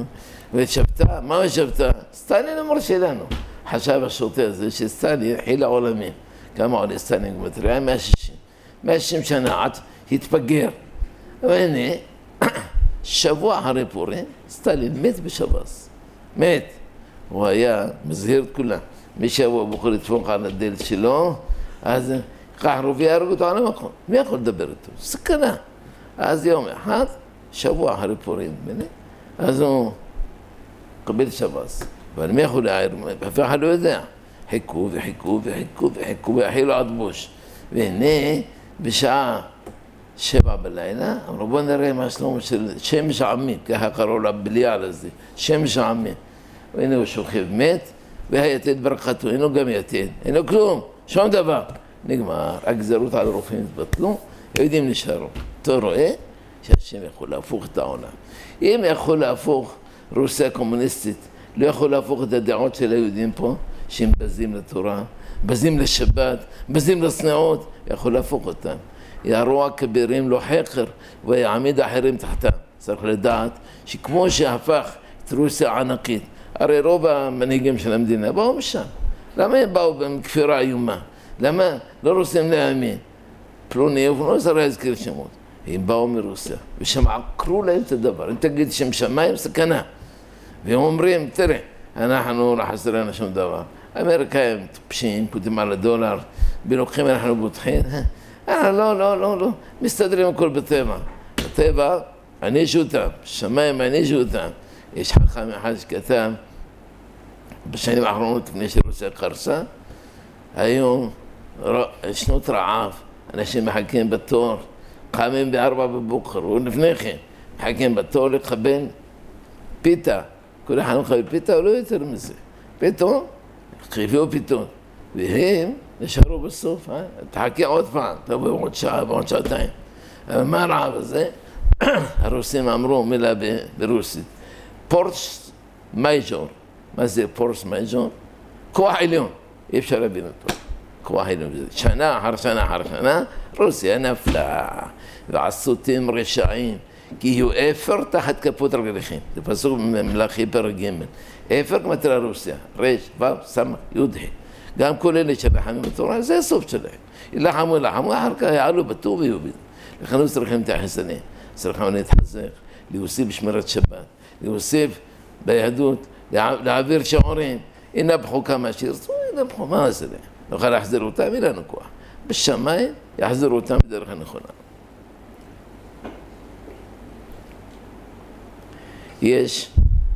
ושבתה, מה שבתה? סטלין אמר שלנו. חשב השוטה הזה שסטלין חיל העולמים. כמה עולה סטלין גמטריה? מאה שישים. מאה שישים שנה עד התפגר. והנה, שבוע אחרי פורים, סטלין מת בשב"ס. מת. הוא היה מזהיר את כולם. מי שבוע בוחר לתפוך על הדלת שלו, אז קחרו ויהרג אותו על המקום. מי יכול לדבר איתו? סכנה. אז יום אחד, שבוע אחרי פורים, אז הוא קבל שב"ס. אבל מי יכול להעיר? אף אחד לא יודע. חיכו וחיכו וחיכו וחיכו והחילו עד בוש. והנה, בשעה שבע בלילה, אמרו בוא נראה מה שלום של שמש העמים, ככה קראו לבליעה לזה, שמש העמים. והנה הוא שוכב מת, והיתד ברכתו, אינו גם יתד, אינו כלום, שום דבר. נגמר, הגזרות על הרופאים התבטלו, היהודים נשארו. אתה רואה שהשם יכול להפוך את העולם. אם יכול להפוך רוסיה קומוניסטית, לא יכול להפוך את הדעות של היהודים פה, שהם בזים לתורה, בזים לשבת, בזים לצניעות, יכול להפוך אותם. ירוע כבירים לו חקר ויעמיד אחרים תחתם. צריך לדעת שכמו שהפך את רוסיה ענקית, הרי רוב המנהיגים של המדינה באו משם. למה הם באו בכפירה איומה? למה לא רוצים להאמין? פלוני ובנו זה לא יזכיר שמות. הם באו מרוסיה ושם עקרו להם את הדבר. אם תגיד שם שמיים סכנה. והם אומרים, תראה, אנחנו לא חסר לנו שום דבר. האמריקאים טיפשים, כותבים על הדולר, בלוקחים אנחנו בוטחים. אה, לא, לא, לא, לא. מסתדרים הכל בטבע. בטבע, ענישו אותם. שמיים ענישו אותם. יש חכם אחד שכתב, בשנים האחרונות, לפני שרוסיה קרסה, היום שנות רעב, אנשים מחכים בתור, קמים בארבע בבוקר, ולפני כן, מחכים בתור לקבל פיתה. כל אחד מקבל פיתה, או לא יותר מזה. פתאום, חייבו פיתות. והם נשארו בסוף, אה? תחכה עוד פעם, תבואו עוד שעה ועוד שעתיים. אבל מה הרעב הזה? הרוסים אמרו מילה ברוסית. פורס מייג'ור. מה זה פורס מייג'ור? כוח עליון. אי אפשר להבין אותו. כוח היינו בזה. שנה אחר שנה אחר שנה, רוסיה נפלה, ועשותם רשעים, כי יהיו אפר תחת כפות רגליכם. זה פסוק מלאכי פרק ג'. אפר כמטרה רוסיה, רש, ו', סמך, י', ה'. גם כל אלה שלחמים בתורה, זה הסוף שלהם. ילחמו, ילחמו, אחר כך יעלו בטור ויוביל. לכן לא צריכים להתייחס אליהם, צריכים להתחזק, להוסיף בשמירת שבת, להוסיף ביהדות, להעביר שעורים, ינבחו כמה שירצו, ינבחו, מה זה להם? נוכל להחזיר אותם, אין לנו כוח. בשמיים יחזירו אותם בדרך הנכונה. יש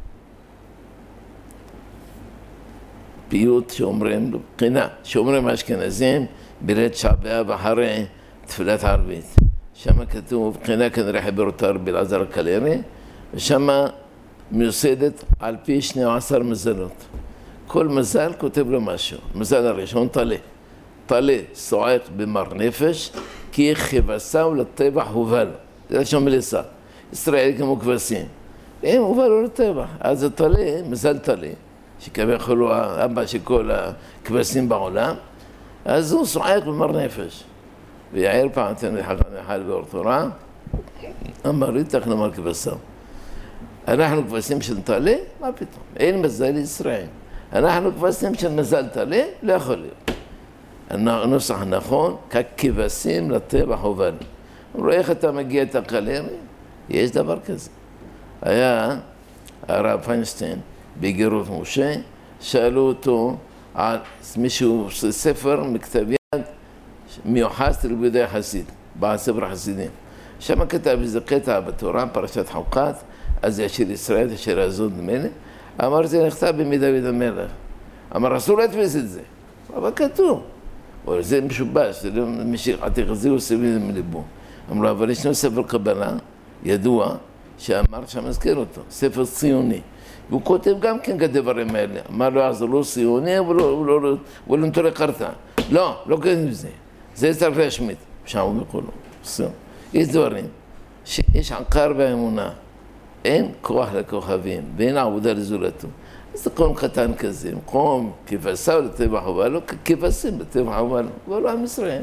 פיוט שאומרים, בחינה, שאומרים האשכנזים בליל תשעה באב אחרי תפילת ערבית. שם כתוב, בחינה כנראה חיבר אותה רבי אלעזר הקלרי, ושם מיוסדת על פי שני עשר מזלות. כל מזל כותב לו משהו. מזל הראשון טלה. טלה סועק במר נפש, כי כבשה ולטבח הובא לו. זה לשון מליסה. ישראל כמו כבשים. הם הובא לו לטבח. אז זה טלה, מזל טלה, שכביכול הוא האבא של כל הכבשים בעולם, אז הוא סועק במר נפש. ויעיר פעם תן לחכם אחד באור תורה, אמר לי, תכף נאמר כבשה. אנחנו כבשים של טלה? מה פתאום? אין מזל לישראל. אנחנו כבשים של מזל טלה? לא יכול להיות. הנוסח הנכון, ככבשים לטבח הובא לו. הוא רואה איך אתה מגיע את הקלרי? יש דבר כזה. היה הרב פיינשטיין בגירות משה, שאלו אותו על מישהו, ספר מכתב יד מיוחס לרבי חסיד, בעל ספר חסידים. שם כתב איזה קטע בתורה, פרשת חוקת, אז ישיר ישראל, ישיר הזוד מלך, אמר זה נכתב בימי דוד המלך. אמר אסור להדפיס את זה, אבל כתוב. אבל זה משובש, זה לא משיך, התחזירו סביב מליבו. אמרו, אבל ישנו ספר קבלה, ידוע, שאמר שמזכיר אותו, ספר ציוני. והוא כותב גם כן כדברים האלה. אמר לו, אז הוא לא ציוני, אבל הוא לא נטורי קרתא. לא, לא כתוב זה. זה צריך להשמיט. שם הוא בכל לו. יש דברים שיש עקר באמונה. אין כוח לכוכבים, ואין עבודה לזולתו. אז זה קום קטן כזה, קום כבשה לטבח הובא לו, כבשים לטבח הובא לו, ולא עם ישראל.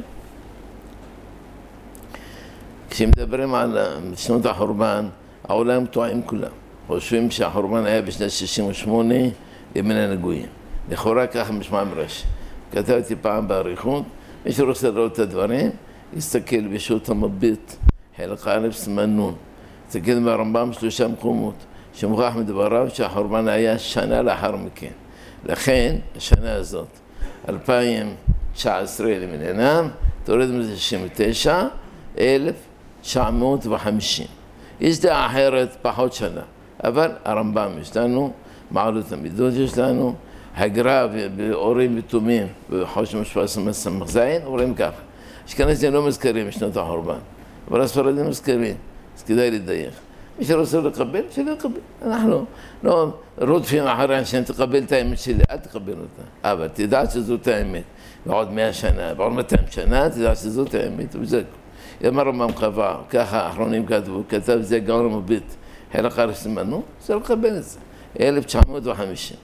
כשמדברים על שנות החורבן, העולם טועים כולם. חושבים שהחורבן היה בשנת שישים ושמונה ימין הנגויים. לכאורה ככה משמע מרש. כתבתי פעם בעריכות, מי שרוצה לראות את הדברים, יסתכל בשו"ת המביט, חלק א' סימן נון. תסתכל ברמב"ם שלושה מקומות, שמוכח מדבריו שהחורבן היה שנה לאחר מכן. לכן, השנה הזאת, אלפיים תשע עשרה למניינם, תוריד מזה שישים ותשע, אלף תשע מאות וחמישים. יש דעה אחרת, פחות שנה. אבל הרמב"ם יש לנו, מעלות המידות יש לנו, הגר"א באורים ותומים, בחושן משפט סמ"ך זין, אומרים ככה. אשכנזים לא מזכירים משנות החורבן, אבל הספרדים מזכירים, אז כדאי לדייך. מי שרוצה לקבל, שלא יקבל. אנחנו לא רודפים אחרי אנשים, תקבל את האמת שלי, אל תקבל אותה. אבל תדע שזאת האמת. בעוד מאה שנה, בעוד מאתיים שנה, תדע שזאת האמת, וזה כל. אמר רמב"ם קבע, ככה האחרונים כתבו, כתב זה גאון המביט, חלק א' סימנו, זה לקבל את זה. אלף תשע מאות וחמישים.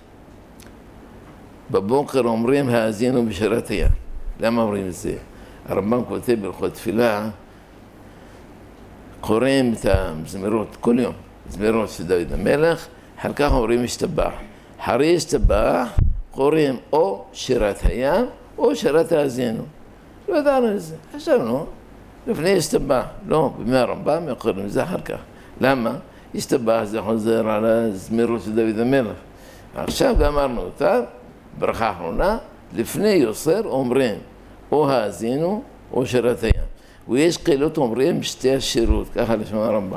בבוקר אומרים, האזינו בשירת הים. למה אומרים את זה? הרמב"ם כותב בהלכות תפילה, קוראים את המזמרות כל יום, מזמרות של דוד המלך, אחר כך אומרים השתבח. אחרי השתבח קוראים או שירת הים או שירת האזינו. לא ידענו את זה, חשבנו, לפני השתבח, לא, בימי הרמב"ם קוראים את זה אחר כך. למה? השתבח זה חוזר על הזמירות של דוד המלך. עכשיו גמרנו אותה, ברכה אחרונה, לפני יוסר אומרים או האזינו או שירת הים. ויש קהילות אומרים שתי השירות, ככה לשון הרמב"ם.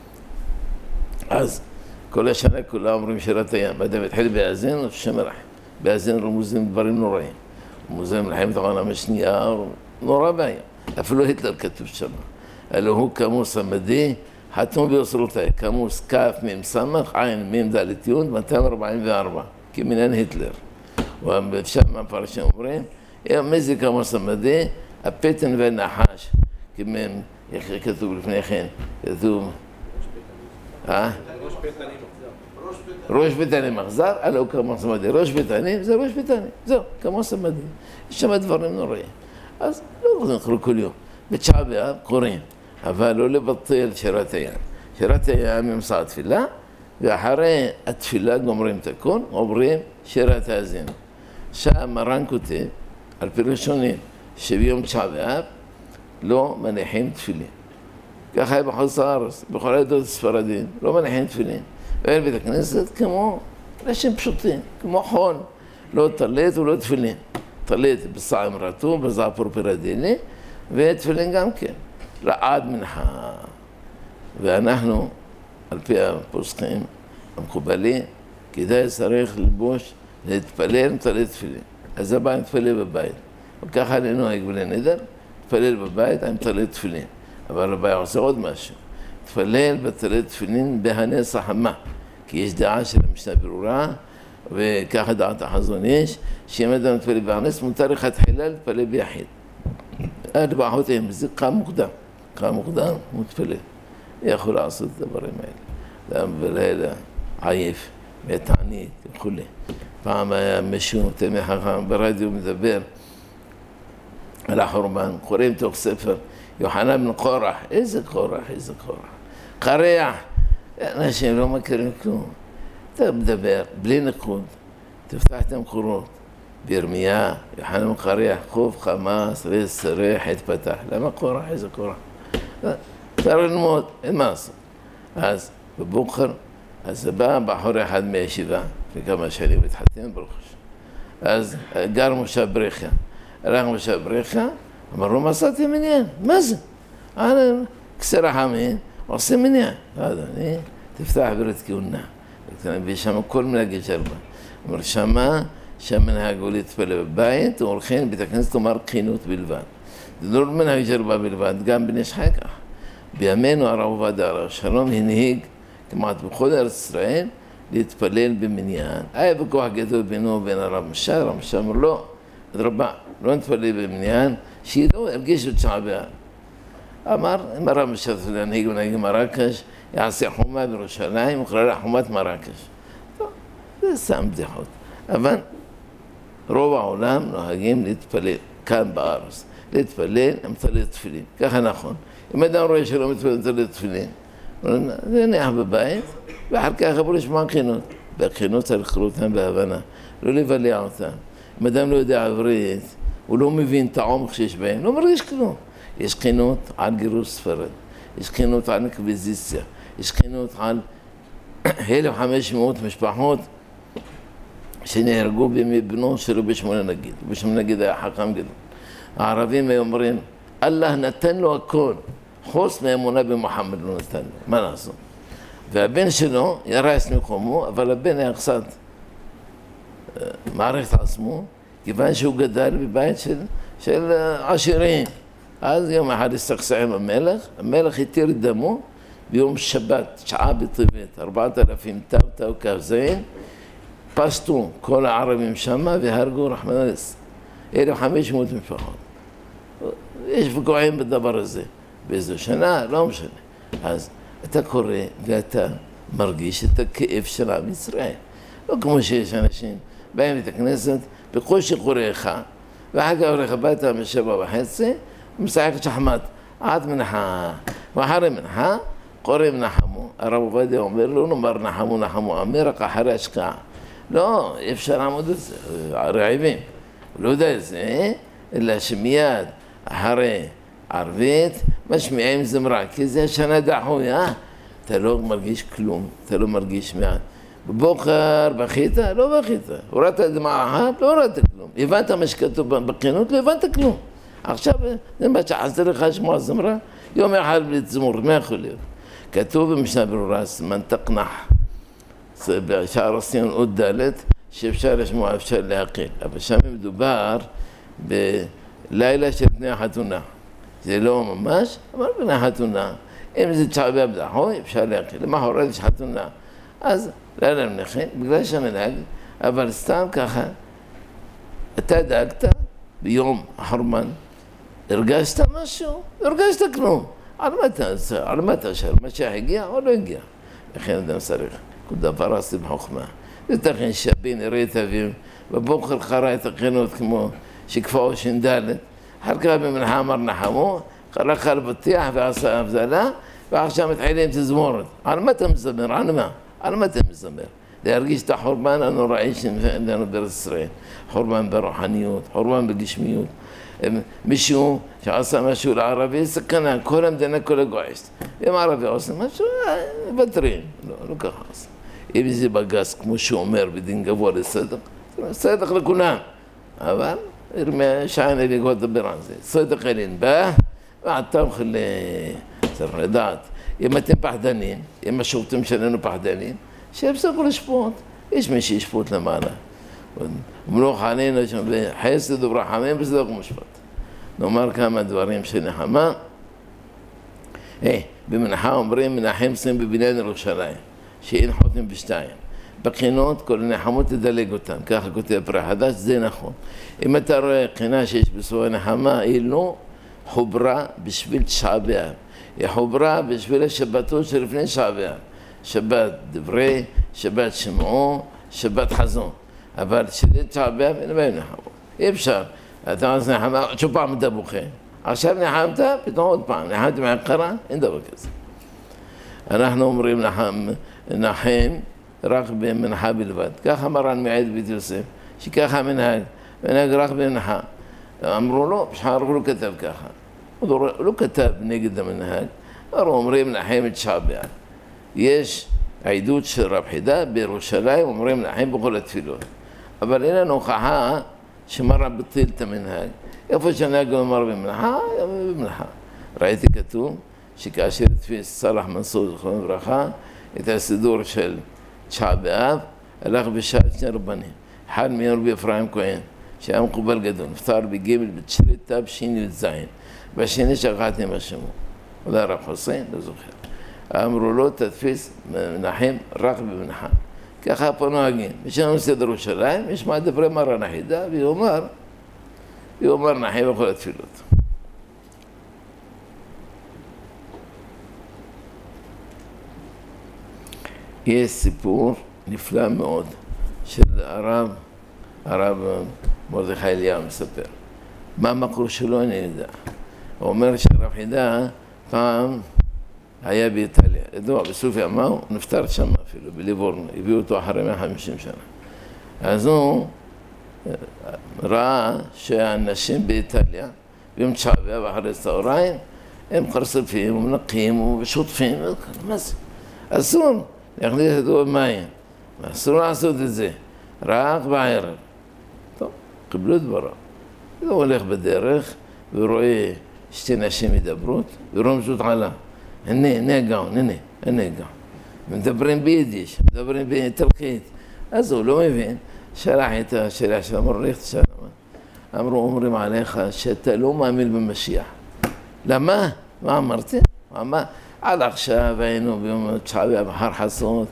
אז כל השנה כולה אומרים שירת הים, אדם התחיל בהאזינו, השם ירחם. בהאזינו רמוזים דברים נוראים. רמוזים מלחמת העולם השנייה, נורא בעיה. אפילו היטלר כתוב שם. אלו הוא כמוס המדי, חתום ביוסרותיי, כמוס כף מם סמך, עין מם דלת יוד, מאתיים ארבעים וארבע, כמינן היטלר. ובשם הפרשים אומרים, מי זה כמוס המדי? הפטן והנחש, כמם, איך כתוב לפני כן, כתוב, אה? ראש ביתנים אכזר, אלו כמו סמדי. ראש ביתנים זה ראש ביתנים, זהו, כמו סמדי. יש שם דברים נוראים. אז לא רוצים לקרוא כל יום. בתשעה באב קוראים, אבל לא לבטל שירת הים. שירת הים עם שעת תפילה, ואחרי התפילה גומרים את הכל, עוברים שירת האזינו. שם מרן כותב, על פי ראשונים, שביום תשעה באב לא מניחים תפילין. ככה היה בחוץ הארץ, בכל העדות הספרדיים, לא מניחים תפילין. ואין בית הכנסת כמו אנשים פשוטים, כמו חול, לא טלית ולא תפילין. טלית בסעם רטוב, בזע פורפירדיני, ותפילין גם כן, לעד מנחה. ואנחנו, על פי הפוסקים המקובלים, כדאי צריך ללבוש, להתפלל עם טלית תפילין. אז זה בא עם תפלל בבית. וככה אני נוהג בלי נדר, תפלל בבית עם טלית תפילין. אבל הבעיה עושה עוד משהו. תפלל בטלית תפילין בהנס החמה. כי יש דעה של המשנה ברורה, וככה דעת החזון יש, שאם אדם תפלל בהנס, מותר לך תחילה להתפלל ביחיד. עד באחותיהם, זה קם מוקדם. קם מוקדם, הוא תפלל. יכול לעשות את הדברים האלה. אדם בלילה, עייף, מתענית וכו'. פעם היה מישהו, תמי חכם, ברדיו מדבר על החורבן, קוראים תוך ספר, יוחנן בן קורח, איזה קורח, איזה קורח. קרח, אנשים לא מכירים כלום. אתה מדבר, בלי נקוד, תפתח את המקורות. בירמיה, יוחנן בן קרח, חוב חמאס, ריס סריח, התפתח. למה קורח, איזה קורח? צריך ללמוד, אין מה לעשות. אז בבוקר, אז בא בחור אחד מהישיבה, וכמה שנים התחתן ברוך השם. אז גר מושב בריכה. הלך מושב בריכה, אמר לו, מה עשיתי מניין? מה זה? אני כסר החמין, עושה מניין. לא יודע, אני תפתח ברית כהונה. ושם כל מנהג ג'רבה. אמר, שמה, שהמנהג הוא להתפלל בבית, והולכים בית הכנסת אומר קינות בלבד. זה לא מנהג ג'רבה בלבד, גם בני שחקה. בימינו הרב עובדיה הרב שלום הנהיג כמעט בכל ארץ ישראל להתפלל במניין. היה בכוח גדול בינו ובין הרב משה, הרב משה אמר לו, רבה, לא נתפלל במניין, שידעו, הרגישו תשעה באב. אמר, אם הרב משה להנהיג ונהיג מרקש, יעשה חומה בירושלים, הוא קרא לה חומת מרקש. טוב, זה סתם בדיחות. אבל רוב העולם נוהגים להתפלל, כאן בארץ, להתפלל עם טלית תפילין, ככה נכון. אם אדם רואה שלא מתפלל טלית תפילין, זה נח בבית, ואחר כך אמרו לשמוע חינות. בחינות צריך לקרוא אותם בהבנה, לא לבלע אותם. אם אדם לא יודע עברית, הוא לא מבין את העומק שיש בהם, לא מרגיש כלום. יש חינות על גירוש ספרד, יש חינות על אינקוויזיציה, יש חינות על אלף וחמש מאות משפחות שנהרגו בימי בנו שלו בשמונה נגיד. בשמונה נגיד היה חכם גדול. הערבים היו אומרים, אללה נתן לו הכל, חוץ מאמונה במוחמד לא נתן לו, מה לעשות? והבן שלו ירס מקומו, אבל הבן היה קצת מערכת עצמו, כיוון שהוא גדל בבית של, של עשירים. אז יום אחד הסתכסך עם המלך, המלך התיר דמו ביום שבת, שעה בטבת, ארבעת אלפים תו תו כף זין, פסטו כל הערבים שמה והרגו רחמנא ליצלן, אלף וחמש מאות משפחות. יש ויכוחים בדבר הזה, באיזו שנה, לא משנה. אז אתה קורא ואתה מרגיש את הכאב של עם ישראל. לא כמו שיש אנשים באים לבית הכנסת, בקושי קורא אחד, ואחר כך הולך הביתה משבע וחצי, ומשחק שחמט, עד מנחה, ואחרי מנחה, קורא מנחמו. הרב עובדיה אומר, לא נאמר נחמו נחמו, אמר רק אחרי השקעה. לא, אי אפשר לעמוד את זה, רעבים. הוא לא יודע את זה, אלא שמיד אחרי ערבית משמיעים זמרה, כי זה שנה דחוי, אה? אתה לא מרגיש כלום, אתה לא מרגיש מעט. בבוקר בכית? לא בכית. הורדת דמעה אחת? לא הורדת כלום. הבנת מה שכתוב בכנות? לא הבנת כלום. עכשיו, זה מה שחסר לך לשמוע זמרה? יום אחד בלי תזמור, מה יכול להיות? כתוב במשנה ברורה, סימן תקנח. זה בשער הציון עוד ד' שאפשר לשמוע, אפשר להקל. אבל שם מדובר בלילה של בני החתונה. זה לא ממש, אבל בני החתונה. אם זה תשעה באב דחוי, אפשר להקל. למחרת יש חתונה. אז לילה מנחם, בגלל שהמנהג, אבל סתם ככה, אתה דאגת ביום החורבן, הרגשת משהו? הרגשת כלום. על מה אתה, על מה אתה שואל? משיח הגיע או לא הגיע? לכן אדם צריך כל דבר עשי בחוכמה. ותכן שבין יראה את אביהם, בבוקר קרא את הקינות כמו שכפאו שינדלת, אחר כך במנחה אמר נחמו, קרא חל בטיח ועשה הבדלה, ועכשיו מתחילים תזמורת. על מה אתה מזמר? על מה? על מה אתה מזמר? להרגיש את החורבן הנוראי שלנו בארץ ישראל. חורבן ברוחניות, חורבן בגשמיות. מישהו שעשה משהו לערבי, סכנה, כל המדינה כל הגועשת. אם ערבי עושה משהו, בטרים. לא, לא ככה עושה. אם זה בגס, כמו שהוא אומר, בדין גבוה לסדק, סדק לכולם. אבל, שעין אלי כבר לדבר על זה. סדק אלין בא, ואתה מכל... צריך לדעת. אם אתם פחדנים, אם השופטים שלנו פחדנים, שיפסקו לשפוט. יש מי שישפוט למעלה. ומלוך עלינו חסד וברחמים וצדק ומשפט. נאמר כמה דברים של נחמה. במנחה אומרים מנחם שים בבניין ירושלים, שאין חותמים בשתיים. בחינות כל נחמות תדלג אותם, ככה כותב פרח חדש, זה נכון. אם אתה רואה חינה שיש בסופה נחמה, היא לא חוברה בשביל תשעה באב. היא חוברה בשביל השבתות שלפני תשעה באב. שבת דברי, שבת שמעו, שבת חזון. אבל שלי תשעה באב אין בהם נחמות. אי אפשר. אתה עושה נחמה, שוב פעם אתה בוכה. עכשיו נחמת, פתאום עוד פעם. נחמת מעקרה, אין דבר כזה. אנחנו אומרים נחם, נחם רק במנחה בלבד. ככה מרן מעד בית יוסף, שככה מנהג, מנהג רק במנחה. אמרו לו, בשחר הוא לא כתב ככה. הוא לא כתב נגד המנהג, אבל אומרים נחם את תשעה באב. יש עדות של רב חידה בירושלים, אומרים נחם בכל התפילות. אבל אין לנו הוכחה שמרא בטל את המנהג. איפה שהנהג אומר במנחה, במנחה. ראיתי כתוב שכאשר תפיס סלח מנסור זכרון לברכה, את הסידור של תשעה באב, הלך בשעה שני רבנים. אחד מהם רבי אפרים כהן, שהיה מקובל גדול, נפטר בגימל בתשרי תש"י י"ז. והשני שכחתי מה שמו. אולי רב חוסיין, לא זוכר. אמרו לו, תתפיס מנחם רק במנחה. ככה פה נוהגים. משנו סדר ירושלים, ישמע דברי מרן החידה, ויאמר, ויאמר נחם בכל התפילות. יש סיפור נפלא מאוד של הרב, הרב מרדכי אליהו מספר. מה המקור שלו אני יודע. הוא אומר שהרב חידה פעם היה באיטליה. ידוע, בסופיה מה הוא? נפטר שם אפילו, בליבורנו. הביאו אותו אחרי מאה וחמישים שנה. אז הוא ראה שהאנשים באיטליה, ביום תשעה באב אחרי צהריים, הם חרצופים ומנקים ושוטפים. מה זה? אסור להכניס אותו במים. אסור לעשות את זה. רק בערב. טוב, קיבלו דברו. הוא הולך בדרך ורואה שתי נשים מדברות ורומזות עליו. הנה, הנה גאון, הנה, הנה גאון. מדברים ביידיש, מדברים בטורקית. אז הוא לא מבין. שלח את השאלה של אמרו לך תשאל. אמרו, אומרים עליך שאתה לא מאמין במשיח. למה? מה אמרתי? מה? עד עכשיו היינו ביום תשעה באב אחר חסות.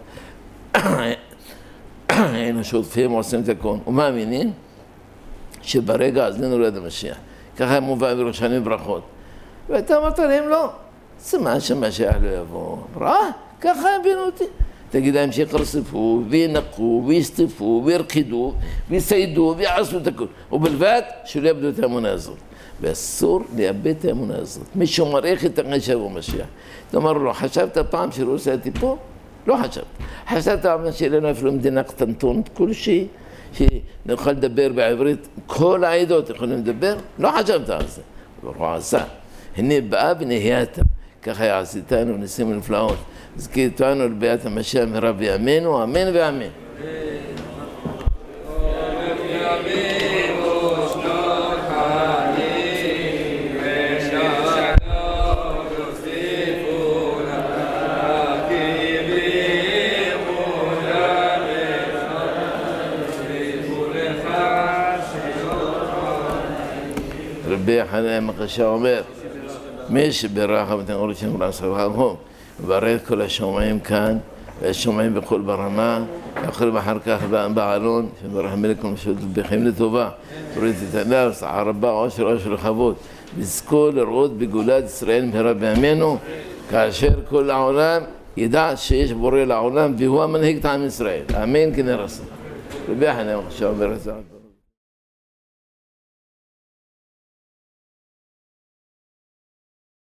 היינו שותפים ועושים את הכל. ומאמינים שברגע הזה נולד המשיח. ככה מובא בירושלים ברכות. ואתה אמרת להם לא. סימן שמשיח לא יבוא. ראה, ככה הבינו אותי. תגיד להם שיחרספו וינקו ויסטפו וירקדו ויסיידו ויעשו את הכל. ובלבד שלא יאבדו את האמונה הזאת. ואסור לאבד את האמונה הזאת. מי שמעריך את הקשר הוא משיח. תאמר לו, חשבת פעם שרוסיה תיפול? לא חשבת. חשבת פעם שאלינו אפילו מדינה קטנטונת כלשהי, שנוכל לדבר בעברית, כל העדות יכולים לדבר? לא חשבת על זה. הוא עשה. הנה באה ונהייתה. ככה יעשיתנו ניסים ונפלאות. זכיר אותנו לביאת המשיח מהרה בימינו, אמן ואמן. רבי חנניה מקשה אומר, מי שברך ותנאור לשם ולעשות חכם, וברך כל השומעים כאן, והשומעים בכל ברמה, ואחרים אחר כך בעלון, שברך מלכם שבחיים לטובה, תוריד את הנאו, שעה רבה, עושר עושר לכבוד, לזכור לראות בגאולת ישראל מהרה בימינו, כאשר כל העולם ידע שיש בורא לעולם והוא המנהיג את עם ישראל. אמן כן ירצה. רבי חנן עכשיו ברצון.